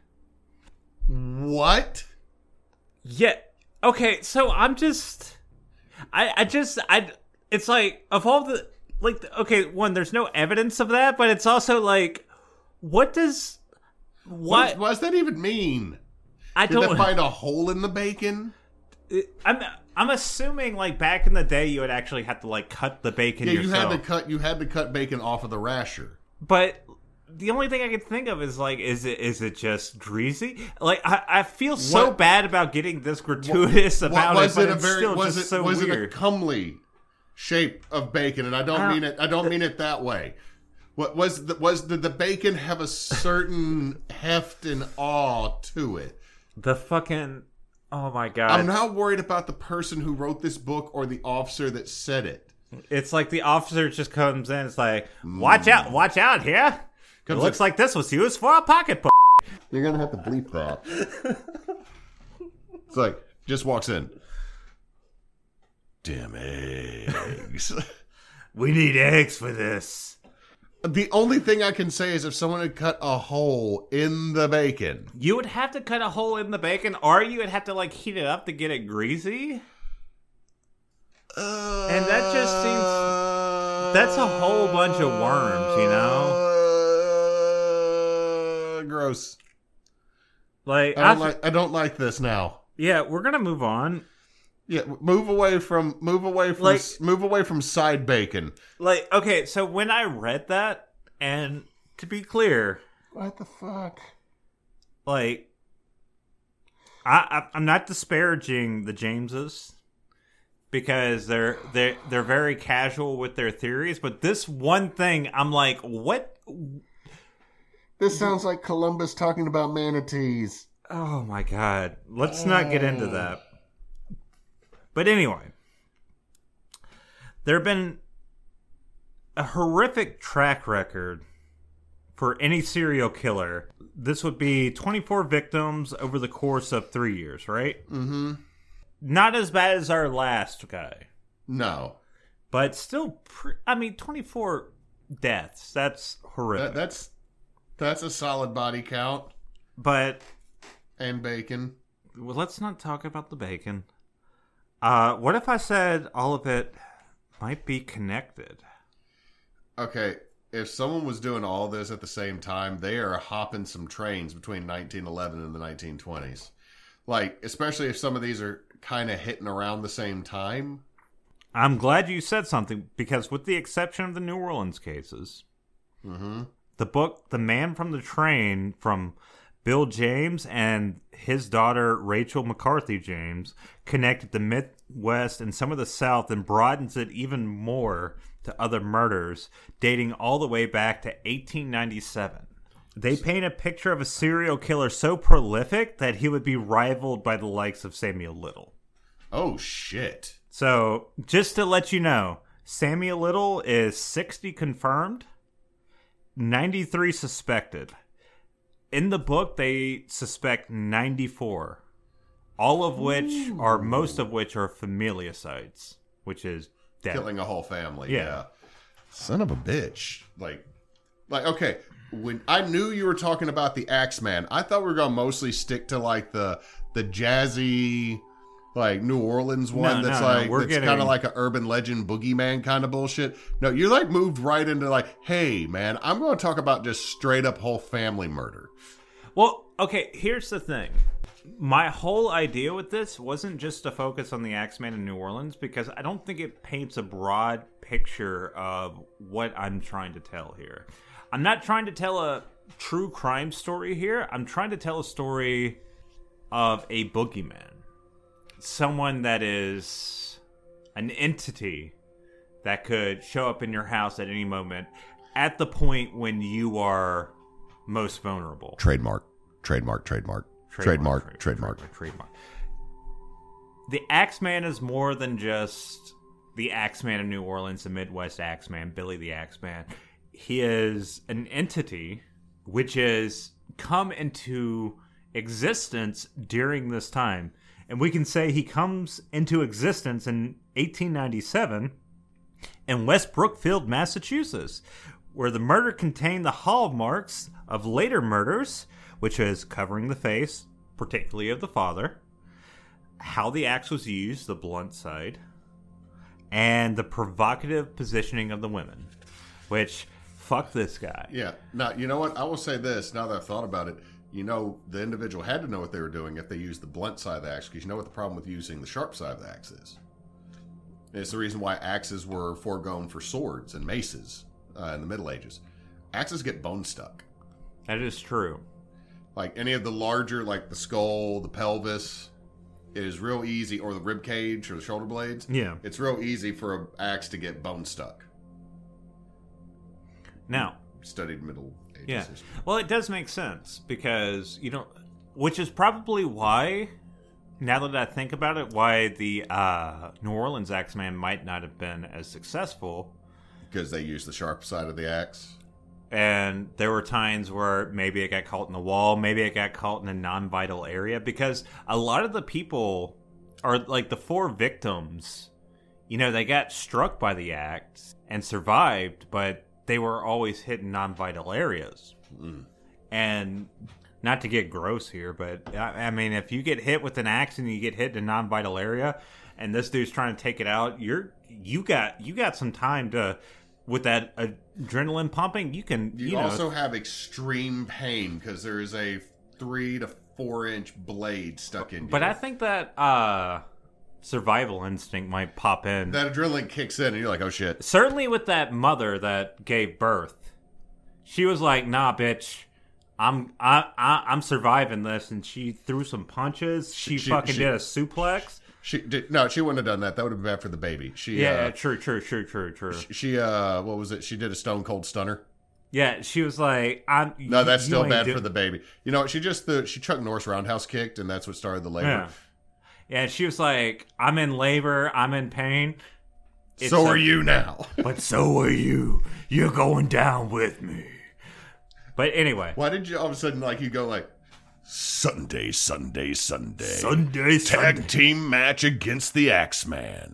What? Yeah. Okay, so I'm just... I, I just... I. It's like, of all the... Like, okay, one, there's no evidence of that, but it's also like... What does... What, what, what does that even mean? I Did don't... they find a hole in the bacon? I'm I'm assuming like back in the day you would actually have to like cut the bacon yeah, yourself. you had to cut you had to cut bacon off of the rasher. But the only thing I could think of is like, is it is it just greasy? Like I, I feel so what, bad about getting this gratuitous what, about was it, but it a it's very, still was just it, so was weird. it a comely shape of bacon? And I don't I mean it. I don't the, mean it that way. What was the, was did the bacon have a certain heft and awe to it? The fucking oh my god! I'm not worried about the person who wrote this book or the officer that said it. It's like the officer just comes in. It's like, watch mm. out, watch out here. It looks like this was used for a pocket book. You're gonna have to bleep that. It's like just walks in. Damn eggs. We need eggs for this. The only thing I can say is if someone had cut a hole in the bacon. You would have to cut a hole in the bacon, or you would have to like heat it up to get it greasy. Uh, and that just seems... That's a whole bunch of worms, you know? Uh, gross. Like I don't I, like I don't like this now. Yeah, we're gonna move on. Yeah, move away from move away from like, move away from side bacon. Like, okay, so when I read that, and to be clear, what the fuck? Like, I, I I'm not disparaging the Jameses because they're they they're very casual with their theories, but this one thing, I'm like, what? This sounds like Columbus talking about manatees. Oh my god, let's not get into that. But anyway, there have been a horrific track record for any serial killer. This would be twenty-four victims over the course of three years, right? Mm-hmm. Not as bad as our last guy. No. But still, pre- I mean, twenty-four deaths. That's horrific. That, that's that's a solid body count. But... And bacon. Well, let's not talk about the bacon. Uh, what if I said all of it might be connected? Okay, if someone was doing all this at the same time, they are hopping some trains between nineteen eleven and the nineteen twenties. Like, especially if some of these are kind of hitting around the same time. I'm glad you said something, because with the exception of the New Orleans cases, mm-hmm. the book The Man from the Train from Bill James and his daughter Rachel McCarthy James connected the Midwest and some of the South and broadens it even more to other murders dating all the way back to eighteen ninety-seven. They paint a picture of a serial killer so prolific that he would be rivaled by the likes of Samuel Little. Oh, shit. So, just to let you know, Samuel Little is sixty confirmed, ninety-three suspected. In the book, they suspect ninety-four, all of which, Ooh. or most of which, are familicides, which is death. Killing a whole family, yeah. yeah. Son of a bitch. Like, like okay, when I knew you were talking about the Axeman, I thought we were going to mostly stick to, like, the the jazzy... like New Orleans one no, that's no, like no. that's getting... kind of like an urban legend boogeyman kind of bullshit. No, you're like moved right into like, hey man, I'm going to talk about just straight up whole family murder. Well, okay, here's the thing. My whole idea with this wasn't just to focus on the Axeman in New Orleans, because I don't think it paints a broad picture of what I'm trying to tell here. I'm not trying to tell a true crime story here. I'm trying to tell a story of a boogeyman. Someone that is an entity that could show up in your house at any moment at the point when you are most vulnerable. Trademark, trademark, trademark, trademark, trademark, trademark. trademark. The Axeman is more than just the Axeman of New Orleans, the Midwest Axeman, Billy the Axeman. He is an entity which has come into existence during this time. And we can say he comes into existence in eighteen ninety-seven in West Brookfield, Massachusetts, where the murder contained the hallmarks of later murders, which is covering the face, particularly of the father, how the axe was used, the blunt side, and the provocative positioning of the women, which, fuck this guy. Yeah. Now, you know what? I will say this, now that I've thought about it. You know, the individual had to know what they were doing if they used the blunt side of the axe, because you know what the problem with using the sharp side of the axe is. It's the reason why axes were foregone for swords and maces uh, in the Middle Ages. Axes get bone stuck. That is true. Like any of the larger, like the skull, the pelvis, it is real easy, or the rib cage or the shoulder blades. Yeah. It's real easy for an axe to get bone stuck. Now, studied Middle Ages. Yeah. Well, it does make sense because, you know, which is probably why, now that I think about it, why the uh, New Orleans Axeman might not have been as successful. Because they used the sharp side of the axe. And there were times where maybe it got caught in the wall, maybe it got caught in a non-vital area, because a lot of the people are like the four victims, you know, they got struck by the axe and survived, but they were always hit in non-vital areas. Mm. And not to get gross here, but I, I mean, if you get hit with an axe and you get hit in a non-vital area and this dude's trying to take it out, you're, you got, you got some time to, with that adrenaline pumping, you can, you, you know, also have extreme pain because there is a three to four inch blade stuck in you. But I think that uh, survival instinct might pop in. That adrenaline kicks in and you're like, oh shit. Certainly with that mother that gave birth, she was like, nah, bitch, I'm I, I I'm surviving this, and she threw some punches. She, she fucking she, did a suplex. She did no, she wouldn't have done that. That would have been bad for the baby. She yeah, uh, true, true, true, true, true. She, she uh, what was it? She did a stone cold stunner. Yeah, she was like, "I'm." No, that's you, still you bad do- for the baby. You know, she just the she Chuck Norris roundhouse kicked, and that's what started the labor. Yeah, yeah. She was like, "I'm in labor. I'm in pain." It's so are a, you now. But so are you. You're going down with me. But anyway, why did you all of a sudden like you go like Sunday, Sunday, Sunday, Sunday, tag Sunday. team match against the Axeman?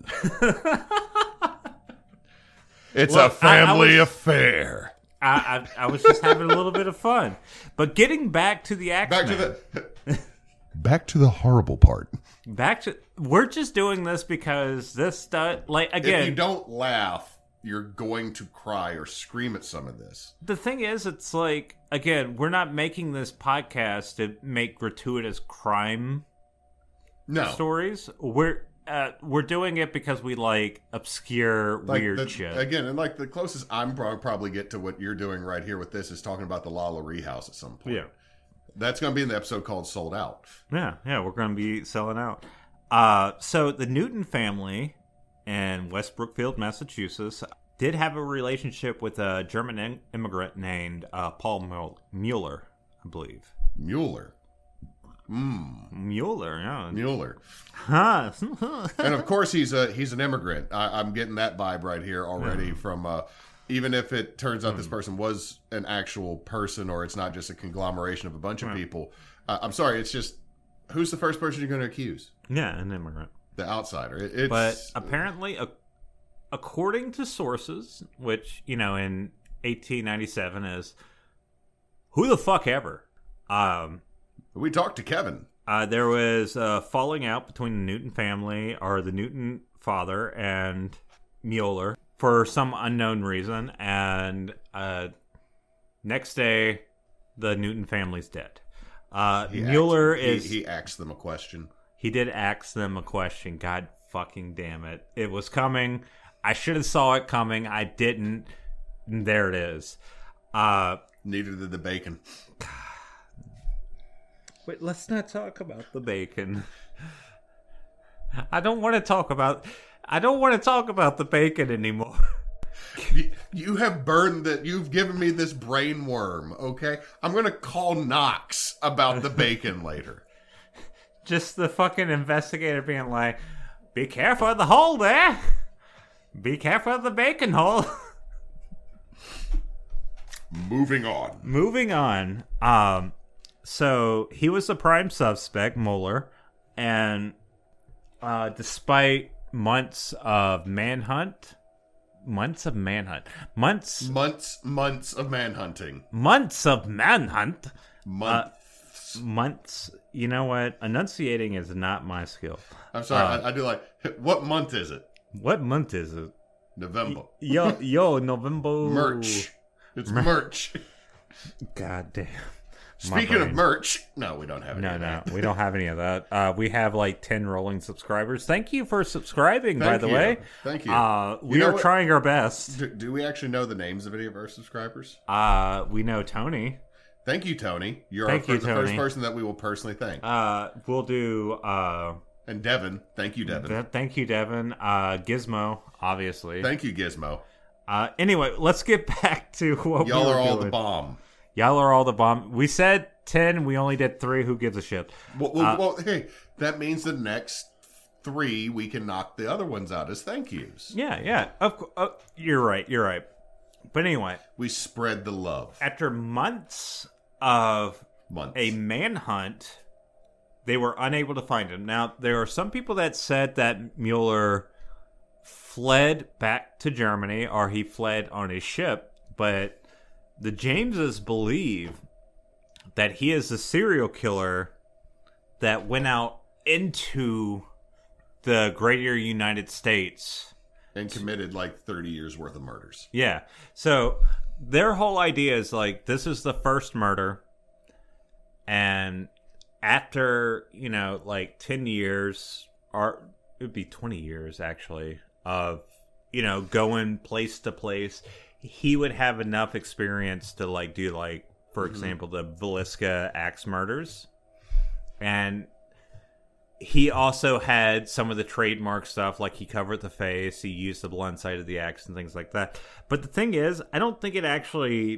It's Look, a family I, I was, affair. I, I I was just having a little bit of fun, but getting back to the Axeman. Back to the back to the horrible part. Back to we're just doing this because this stuff, like again, if you don't laugh, you're going to cry or scream at some of this. The thing is, it's like, again, we're not making this podcast to make gratuitous crime No. stories. We're uh, we're doing it because we like obscure, Like weird the, shit. Again, and like the closest I'm pro- probably get to what you're doing right here with this is talking about the Lala Ree house at some point. Yeah. That's going to be in the episode called Sold Out. Yeah, yeah, we're going to be selling out. Uh, so the Newton family in West Brookfield, Massachusetts, did have a relationship with a German in- immigrant named uh, Paul Mul- Mueller, I believe. Mueller. Mmm. Mueller, yeah. Mueller. Huh. And of course, he's a he's an immigrant. I, I'm getting that vibe right here already Mm. from. Uh, even if it turns out Mm. this person was an actual person, or it's not just a conglomeration of a bunch of Right. people. Uh, I'm sorry. It's just who's the first person you're going to accuse? Yeah, an immigrant. The outsider. It, it's, But apparently, a- according to sources, which, you know, in eighteen ninety-seven is who the fuck ever. Um, we talked to Kevin. uh, there was a falling out between the Newton family, or the Newton father, and Mueller for some unknown reason. And uh, next day, the Newton family's dead. Uh, He Mueller asked, is... He, he asked them a question. He did ask them a question. God fucking damn it. It was coming. I should have saw it coming. I didn't. And there it is. Uh, Neither did the bacon. wait, let's not talk about the bacon. I don't want to talk about... I don't want to talk about the bacon anymore. You, you have burned that. You've given me this brain worm, okay? I'm going to call Knox about the bacon later. Just the fucking investigator being like, be careful of the hole there. Be careful of the bacon hole. Moving on. Moving on. Um, so he was the prime suspect, Mueller, and uh, despite months of manhunt, months of manhunt, months, Months, months of manhunting. months of manhunt, Months. months. You know what? Enunciating is not my skill. I'm sorry. uh, I, I do like. What month is it? What month is it? November. Yo, yo, November. Merch. It's merch. God damn. Speaking of brain. merch, no, we don't have any No, of no, that. we don't have any of that. Uh, we have like ten rolling subscribers. Thank you for subscribing, by Thank the you. way. Thank you. Uh, we You know are what? trying our best. Do, do we actually know the names of any of our subscribers? Uh, we know Tony. Thank you, Tony. You're Thank our, you, the first Tony. person that we will personally thank. Uh, we'll do. Uh, And Devin. Thank you, Devin. th- thank you, Devin. Uh, Gizmo, obviously. Thank you, Gizmo. uh, anyway, let's get back to what Y'all we were are all doing. the bomb. Y'all are all the bomb. We said ten. We only did three. Who gives a shit? Well, well, Uh, well, hey, that means the next three we can knock the other ones out as thank yous. Yeah, yeah. Of course. Uh, you're right. You're right. But anyway, We spread the love. after months of Months. a manhunt, they were unable to find him. Now, there are some people that said that Mueller fled back to Germany, or he fled on a ship, but the Jameses believe that he is a serial killer that went out into the greater United States. and committed like thirty years worth of murders. Yeah. So their whole idea is like, this is the first murder. And after, you know, like ten years, or it would be twenty years actually, of, you know, going place to place, he would have enough experience to like do like, for Mm-hmm. example, the Villisca axe murders. And he also had some of the trademark stuff, like he covered the face, he used the blunt side of the axe and things like that. But the thing is, I don't think it actually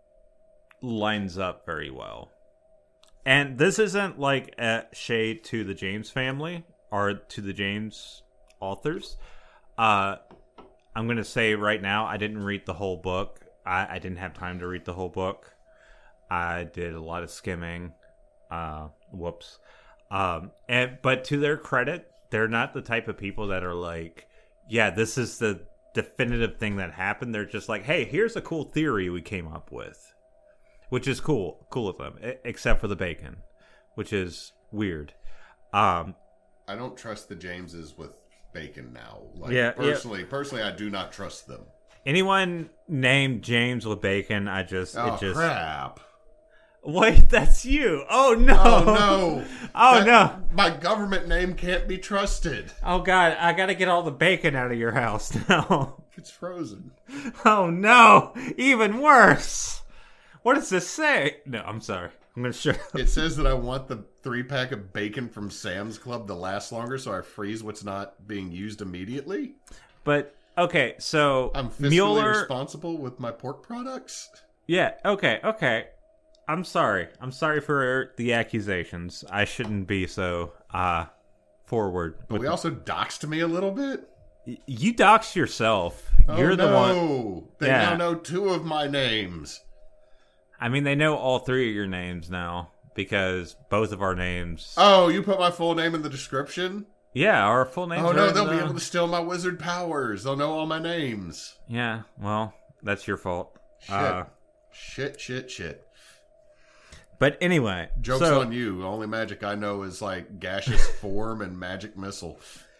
lines up very well. And this isn't like a shade to the James family or to the James authors. Uh, I'm going to say right now, I didn't read the whole book. I, I didn't have time to read the whole book. I did a lot of skimming. Uh, whoops. Um, and but to their credit, they're not the type of people that are like, yeah, this is the definitive thing that happened. They're just like, hey, here's a cool theory we came up with, which is cool, cool of them, e- except for the bacon, which is weird. Um, I don't trust the Jameses with bacon now. Like, Yeah, yeah. personally, personally, I do not trust them. anyone named James with bacon, I just Oh it just crap! wait, that's you. Oh no! Oh no! Oh That- no! My government name can't be trusted. Oh god, I gotta get all the bacon out of your house now. It's frozen. Oh no! Even worse. What does this say? No, I'm sorry. I'm gonna show. It says that I want the three pack of bacon from Sam's Club to last longer, so I freeze what's not being used immediately. But okay, so I'm fiscally Mueller. responsible with my pork products. Yeah. Okay. Okay. I'm sorry. I'm sorry for the accusations. I shouldn't be so uh forward. But we also doxed me a little bit. Y- You doxed yourself. Oh, You're the no. one. They Yeah. now know two of my names. I mean, they know all three of your names now because both of our names. Oh, you put my full name in the description? Yeah, our full names. Oh are no, in they'll be the- able to steal my wizard powers. They'll know all my names. Yeah. Well, that's your fault. Shit. Uh, shit, shit, shit. but anyway, Joke's so, on you. The only magic I know is like gaseous form and magic missile.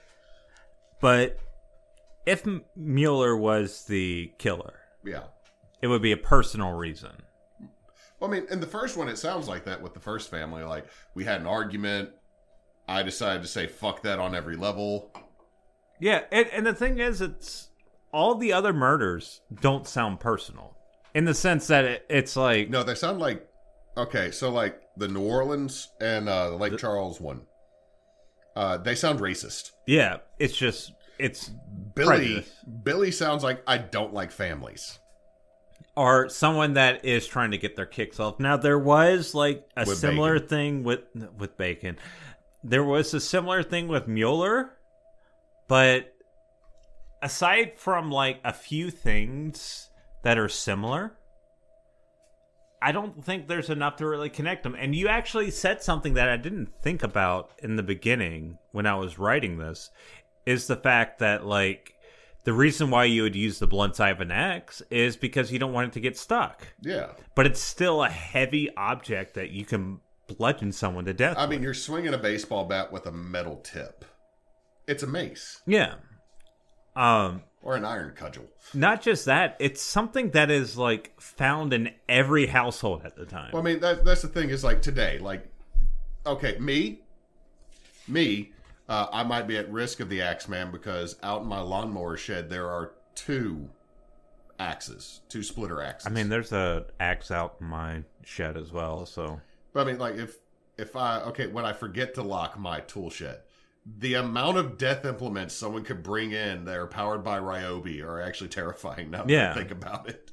But if M- Mueller was the killer, Yeah. it would be a personal reason. Well, I mean, in the first one, it sounds like that with the first family. Like, we had an argument. I decided to say fuck that on every level. Yeah, and, and the thing is, it's all the other murders don't sound personal in the sense that it, it's like No, they sound like... Okay, so like the New Orleans and uh, the Lake The- Charles one. Uh, they sound racist. yeah, it's just it's Billy prejudice. Billy sounds like I don't like families. Or someone that is trying to get their kicks off. Now there was like a With similar bacon. thing with with bacon. There was a similar thing with Mueller, but aside from like a few things that are similar, I don't think there's enough to really connect them. And you actually said something that I didn't think about in the beginning when I was writing this, is the fact that like the reason why you would use the blunt side of an axe is because you don't want it to get stuck. Yeah. But it's still a heavy object that you can bludgeon someone to death. I with. mean, you're swinging a baseball bat with a metal tip. It's a mace. Yeah. Um, Or an iron cudgel. not just that, it's something that is like found in every household at the time. Well, I mean, that, that's the thing is like today, like, okay, me, me, uh, I might be at risk of the axe man because out in my lawnmower shed there are two axes, two splitter axes. I mean, there's a axe out in my shed as well, so but I mean, like if if I okay, when I forget to lock my tool shed, the amount of death implements someone could bring in that are powered by Ryobi are actually terrifying. Now that Yeah. I think about it.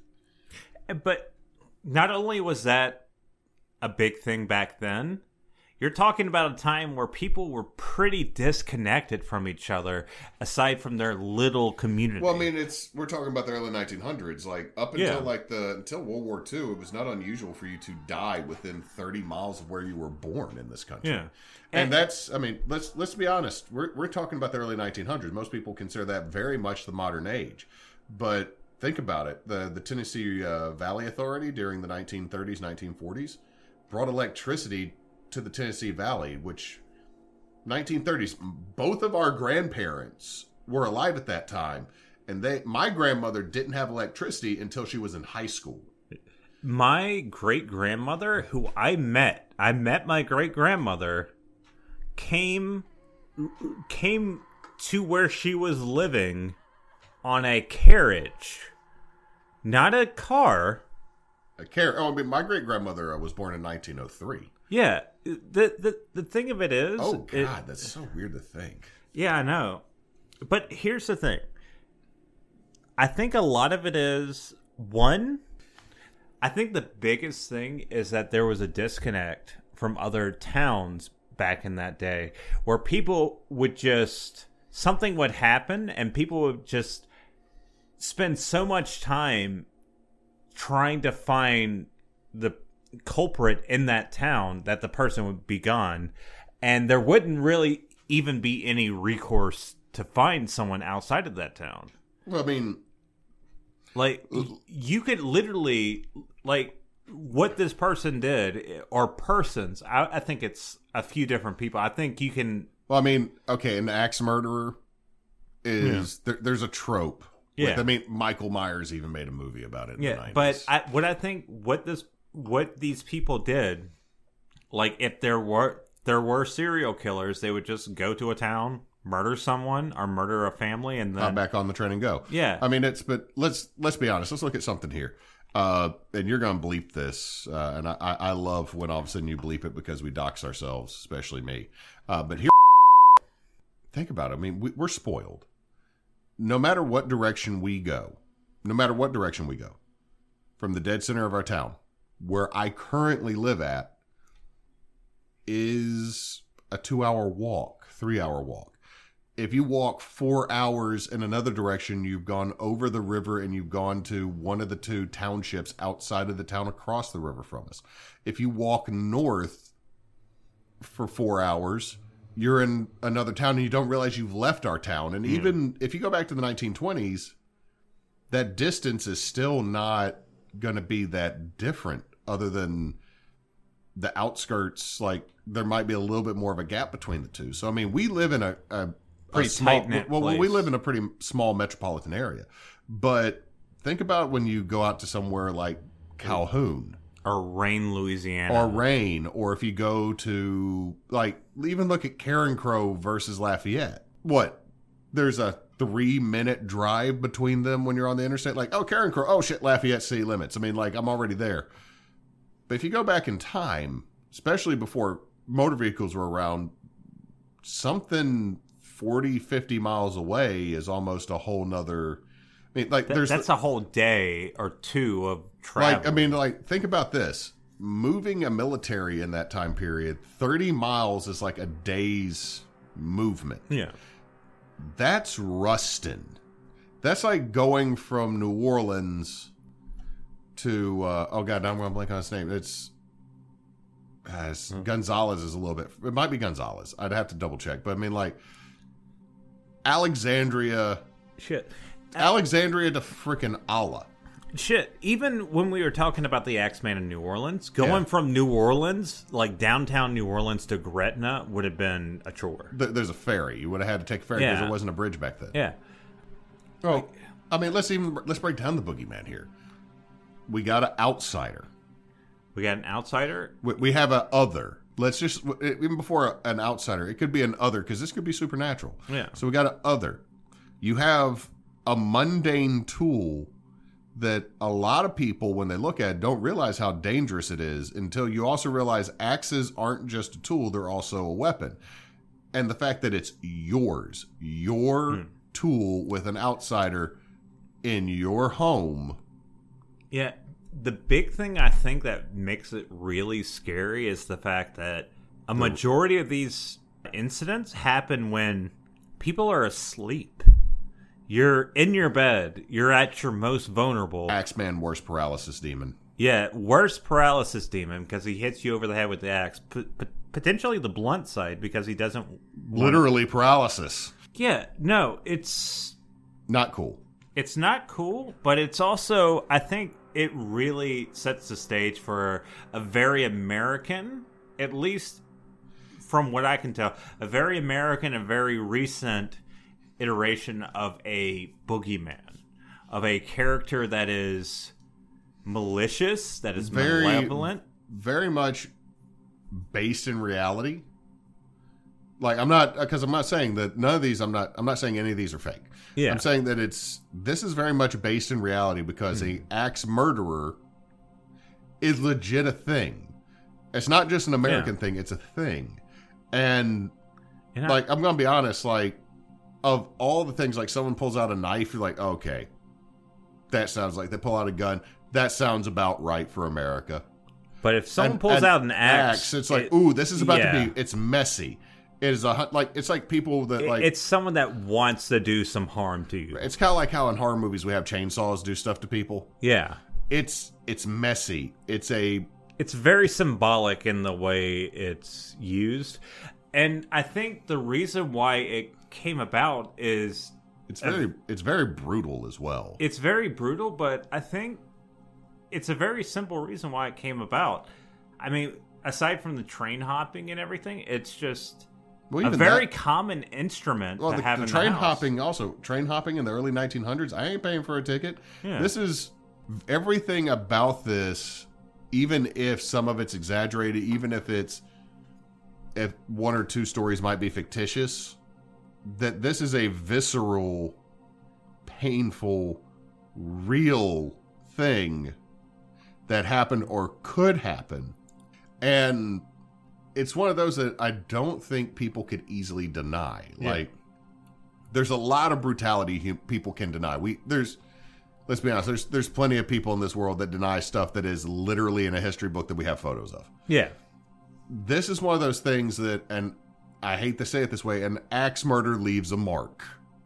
but not only was that a big thing back then, you're talking about a time where people were pretty disconnected from each other aside from their little community. Well, I mean, it's we're talking about the early nineteen hundreds. Like up until Yeah. like the until World War Two, it was not unusual for you to die within thirty miles of where you were born in this country. Yeah. and, And- that's I mean, let's let's be honest. We're we're talking about the early nineteen hundreds. Most people consider that very much the modern age, but think about it. The the Tennessee uh, Valley Authority during the nineteen thirties, nineteen forties brought electricity to the Tennessee Valley, which nineteen thirties, both of our grandparents were alive at that time, and they my grandmother didn't have electricity until she was in high school. my great grandmother, who I met, I met my great grandmother, came came to where she was living on a carriage, not a car. I care. Oh, I mean, my great grandmother was born in nineteen oh three. Yeah, the the the thing of it is, Oh it- God, that's so weird to think. yeah, I know. But here's the thing. I think a lot of it is one. I think the biggest thing is that there was a disconnect from other towns back in that day where people would just something would happen and people would just spend so much time trying to find the culprit in that town that the person would be gone, and there wouldn't really even be any recourse to find someone outside of that town. Well, I mean, Like y- you could literally like what this person did or persons. I, I think it's a few different people. I think you can. well, I mean, okay, an axe murderer is there, there's a trope Yeah, Like, I mean, Michael Myers even made a movie about it. In yeah. the nineties. But I, what I think, what this, what these people did, like if there were there were serial killers, they would just go to a town, murder someone, or murder a family, and then hop back on the train and go. Yeah, I mean, it's but let's let's be honest. Let's look at something here. Uh, and you're gonna bleep this, uh, and I, I love when all of a sudden you bleep it because we dox ourselves, especially me. Uh, but here, think about it. I mean, we, we're spoiled. No matter what direction we go, no matter what direction we go, from the dead center of our town, where I currently live at, is a two-hour walk, three-hour walk. If you walk four hours in another direction, you've gone over the river and you've gone to one of the two townships outside of the town across the river from us. If you walk north for four hours, you're in another town and you don't realize you've left our town. And even if you go back to the nineteen twenties, that distance is still not going to be that different, other than the outskirts. Like, there might be a little bit more of a gap between the two. So, I mean, we live in a, a pretty A small, tight-knit well, place. we live in a pretty small metropolitan area. But think about when you go out to somewhere like Calhoun or Rain, Louisiana, or Rain, or if you go to, like, even look at Karen Crow versus Lafayette. What? There's a three minute drive between them when you're on the interstate. Like, oh, Karen Crow, oh shit, Lafayette city limits. I mean, like, I'm already there. But if you go back in time, especially before motor vehicles were around, something forty, fifty miles away is almost a whole nother. I mean, like, Th- there's that's a whole day or two of travel. like, I mean, like, think about this. Moving a military in that time period, thirty miles is like a day's movement. yeah, That's Ruston. That's like going from New Orleans to, uh, oh God, now I'm going to blank on his name. It's, uh, it's Hmm. Gonzalez is a little bit, it might be Gonzalez. I'd have to double check. But I mean, like, Alexandria, shit. Alexandria to freaking Allah. Shit, even when we were talking about the Axeman in New Orleans, going Yeah. from New Orleans, like downtown New Orleans to Gretna, would have been a chore. Th- There's a ferry. You would have had to take a ferry because Yeah. there wasn't a bridge back then. Yeah. Well, I mean, let's even let's break down the boogeyman here. We got an outsider. We got an outsider. We, we have a other. Let's just even before an outsider, it could be an other because this could be supernatural. Yeah. So we got an other. You have a mundane tool that a lot of people, when they look at it, don't realize how dangerous it is until you also realize axes aren't just a tool; they're also a weapon. And the fact that it's yours, your Hmm. tool with an outsider in your home. Yeah. The big thing I think that makes it really scary is the fact that a majority of these incidents happen when people are asleep. You're in your bed. You're at your most vulnerable. Axeman, worst paralysis demon. Yeah, worst paralysis demon because he hits you over the head with the axe. P- p- potentially the blunt side because he doesn't. want- Literally paralysis. Yeah, no, it's Not cool. it's not cool, but it's also, I think it really sets the stage for a very American, at least from what I can tell, a very American and very recent iteration of a boogeyman, of a character that is malicious, that is Very- malevolent. Very much based in reality. Like, I'm not, because I'm not saying that none of these, I'm not, I'm not saying any of these are fake. Yeah. I'm saying that it's, this is very much based in reality because Hmm. a axe murderer is legit a thing. It's not just an American Yeah. thing, it's a thing. And, And I- like, I'm going to be honest, like, of all the things, like, someone pulls out a knife, you're like, okay, that sounds like they pull out a gun. That sounds about right for America. but if someone And- pulls and out an axe, it's like, it- ooh, this is about yeah. to be. It's messy. It is a hun- like. It's like people that it- like. it's someone that wants to do some harm to you. It's kind of like how in horror movies we have chainsaws do stuff to people. Yeah. It's it's messy. It's a It's very symbolic in the way it's used. And I think the reason why it came about is it's very it's very brutal as well. it's very brutal, but I think it's a very simple reason why it came about. I mean, aside from the train hopping and everything, it's just Well, a even very that- common instrument Well, to the, have the in train the house. hopping also train hopping in the early nineteen hundreds. I ain't paying for a ticket. Yeah. This is everything about this. Even if some of it's exaggerated, even if it's if one or two stories might be fictitious, that this is a visceral, painful, real thing that happened or could happen, and it's one of those that I don't think people could easily deny. Yeah. Like, there's a lot of brutality hu- people can deny. We there's, let's be honest, there's there's plenty of people in this world that deny stuff that is literally in a history book that we have photos of. Yeah. This is one of those things that, and I hate to say it this way, an axe murder leaves a mark.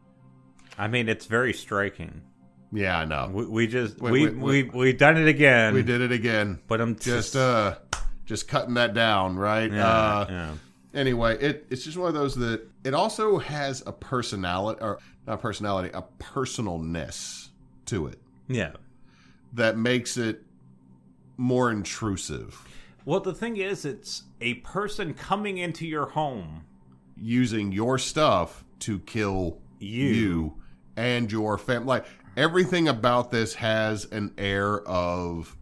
I mean, it's very striking. Yeah, I know. We, we just Wait, we wait, we wait. we done it again. We did it again. But I'm Just uh, just cutting that down, right? yeah, uh, yeah. Anyway, it it's just one of those that it also has a personality, or not personality, a personalness to it Yeah. that makes it more intrusive. Well, the thing is, it's a person coming into your home. Using your stuff to kill You. you and your family. Like, everything about this has an air of.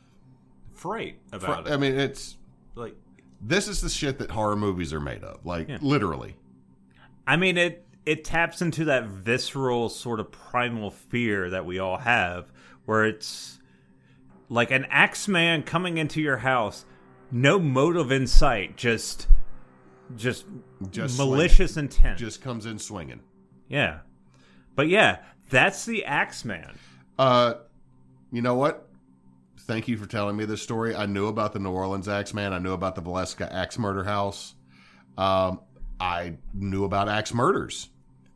Fright about I it. mean, it's Like, this is the shit that horror movies are made of. Like, Yeah. literally. I mean, it it taps into that visceral sort of primal fear that we all have, where it's like an Axeman coming into your house, no motive in sight, just just, Just malicious intent. Just comes in swinging. Yeah. But yeah, that's the Axeman. Uh, you know what? Thank you for telling me this story. I knew about the New Orleans Axeman. I knew about the Valeska Axe Murder House. Um, I knew about axe murders.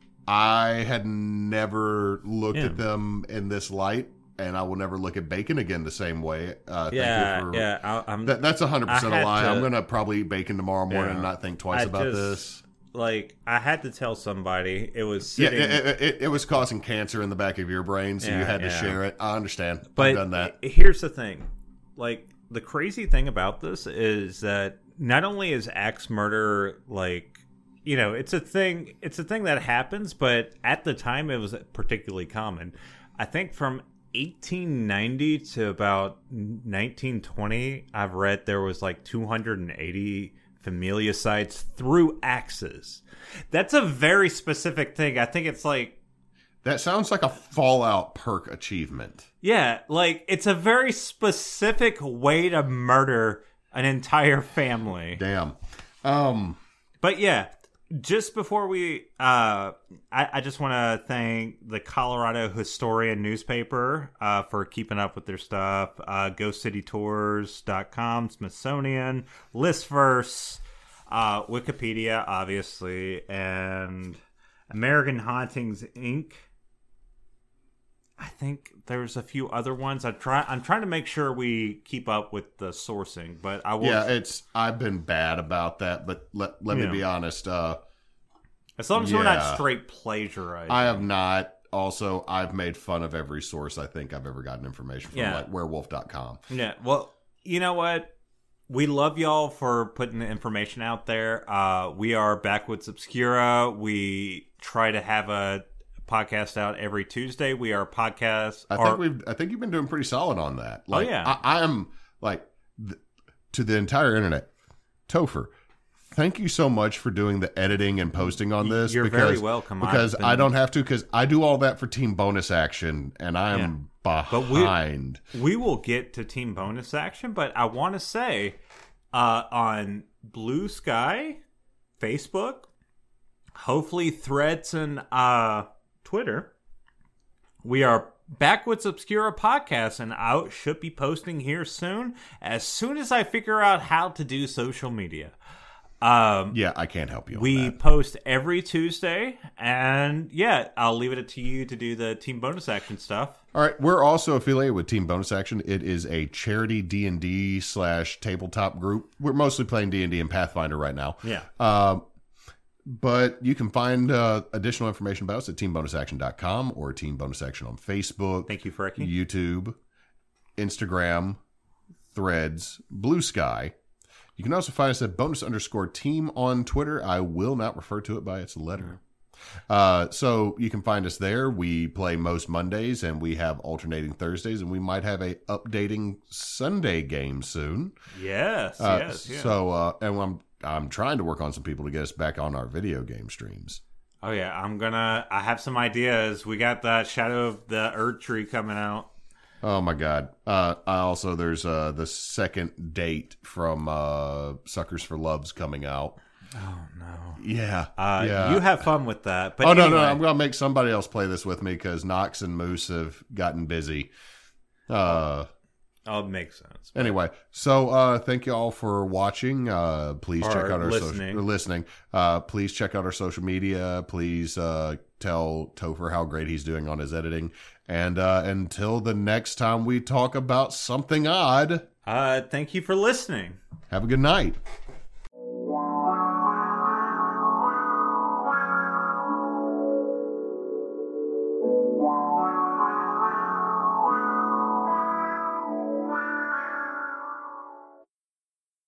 I had never looked Yeah. at them in this light, and I will never look at bacon again the same way. Uh, thank Yeah, you for, yeah. I, I'm That, that's one hundred percent I a had lie. to- I'm going to probably eat bacon tomorrow morning Yeah. and not think twice I about just- this. like I had to tell somebody. It was Yeah, sitting. it, it, it, it was causing cancer in the back of your brain, so you Yeah, had to yeah. share it. I understand. But I've done that. here's the thing. Like, the crazy thing about this is that not only is axe murder, like, you know, it's a thing, it's a thing that happens, but at the time it was particularly common. I think from eighteen ninety to about nineteen twenty, I've read there was like two hundred eighty familiicides through axes. That's a very specific thing. I think it's like, That sounds like a Fallout perk achievement. yeah, like it's a very specific way to murder an entire family. Damn. Um, But yeah, just before we, uh, I, I just want to thank the Colorado Historian newspaper uh, for keeping up with their stuff. Uh, ghost city tours dot com, Smithsonian, Listverse, uh, Wikipedia, obviously, and American Hauntings Incorporated. I think there's a few other ones. I try. I'm trying to make sure we keep up with the sourcing, but I will. yeah, it's. I've been bad about that, but let let Yeah. me be honest. Uh, as long as we're not yeah. straight plagiarizing. I have not. Also, I've made fun of every source I think I've ever gotten information from, Yeah. like werewolf dot com. Yeah. Well, you know what? We love y'all for putting the information out there. Uh, we are Backwoods Obscura. We try to have a podcast out every Tuesday. We are podcast. I or- think we've. I think you've been doing pretty solid on that. Like, Oh, yeah. I, I am like th- to the entire internet. Topher, thank you so much for doing the editing and posting on this. You're because, very welcome. I've Because been- I don't have to. Because I do all that for Team Bonus Action, and I am we- behind. we will get to team bonus action, but I want to say uh, on Blue Sky, Facebook, hopefully Threads and uh, Twitter, we are Backwoods Obscura Podcast, and I should be posting here soon, as soon as I figure out how to do social media. Um, Yeah, I can't help you. On we that. post every Tuesday, and yeah, I'll leave it to you to do the team bonus action stuff. All right, we're also affiliated with Team Bonus Action. It is a charity D and D slash tabletop group. We're mostly playing D and D and Pathfinder right now. Yeah. Um, but you can find uh, additional information about us at team bonus action dot com or Team Bonus Action on Facebook, Thank you, Frecky. YouTube, Instagram, Threads, Blue Sky. You can also find us at bonus underscore team on Twitter. I will not refer to it by its letter. Uh, so you can find us there. We play most Mondays, and we have alternating Thursdays, and we might have a updating Sunday game soon. Yes, Uh, yes, yes. So, uh, and I'm I'm trying to work on some people to get us back on our video game streams. Oh yeah, I'm gonna. I have some ideas. We got the Shadow of the Erd Tree coming out. Oh my God! Uh, I also there's uh, the second date from uh, Suckers for Love's coming out. Oh no! Yeah, Uh, yeah. You have fun with that. But oh no, anyway, no! I'm gonna make somebody else play this with me because Knox and Moose have gotten busy. Uh, oh, it makes sense. anyway, so uh, thank you all for watching. Uh, please Or check out our listening. social or listening. Uh, please check out our social media. Please uh, tell Topher how great he's doing on his editing. And uh, until the next time we talk about something odd, Uh, thank you for listening. have a good night.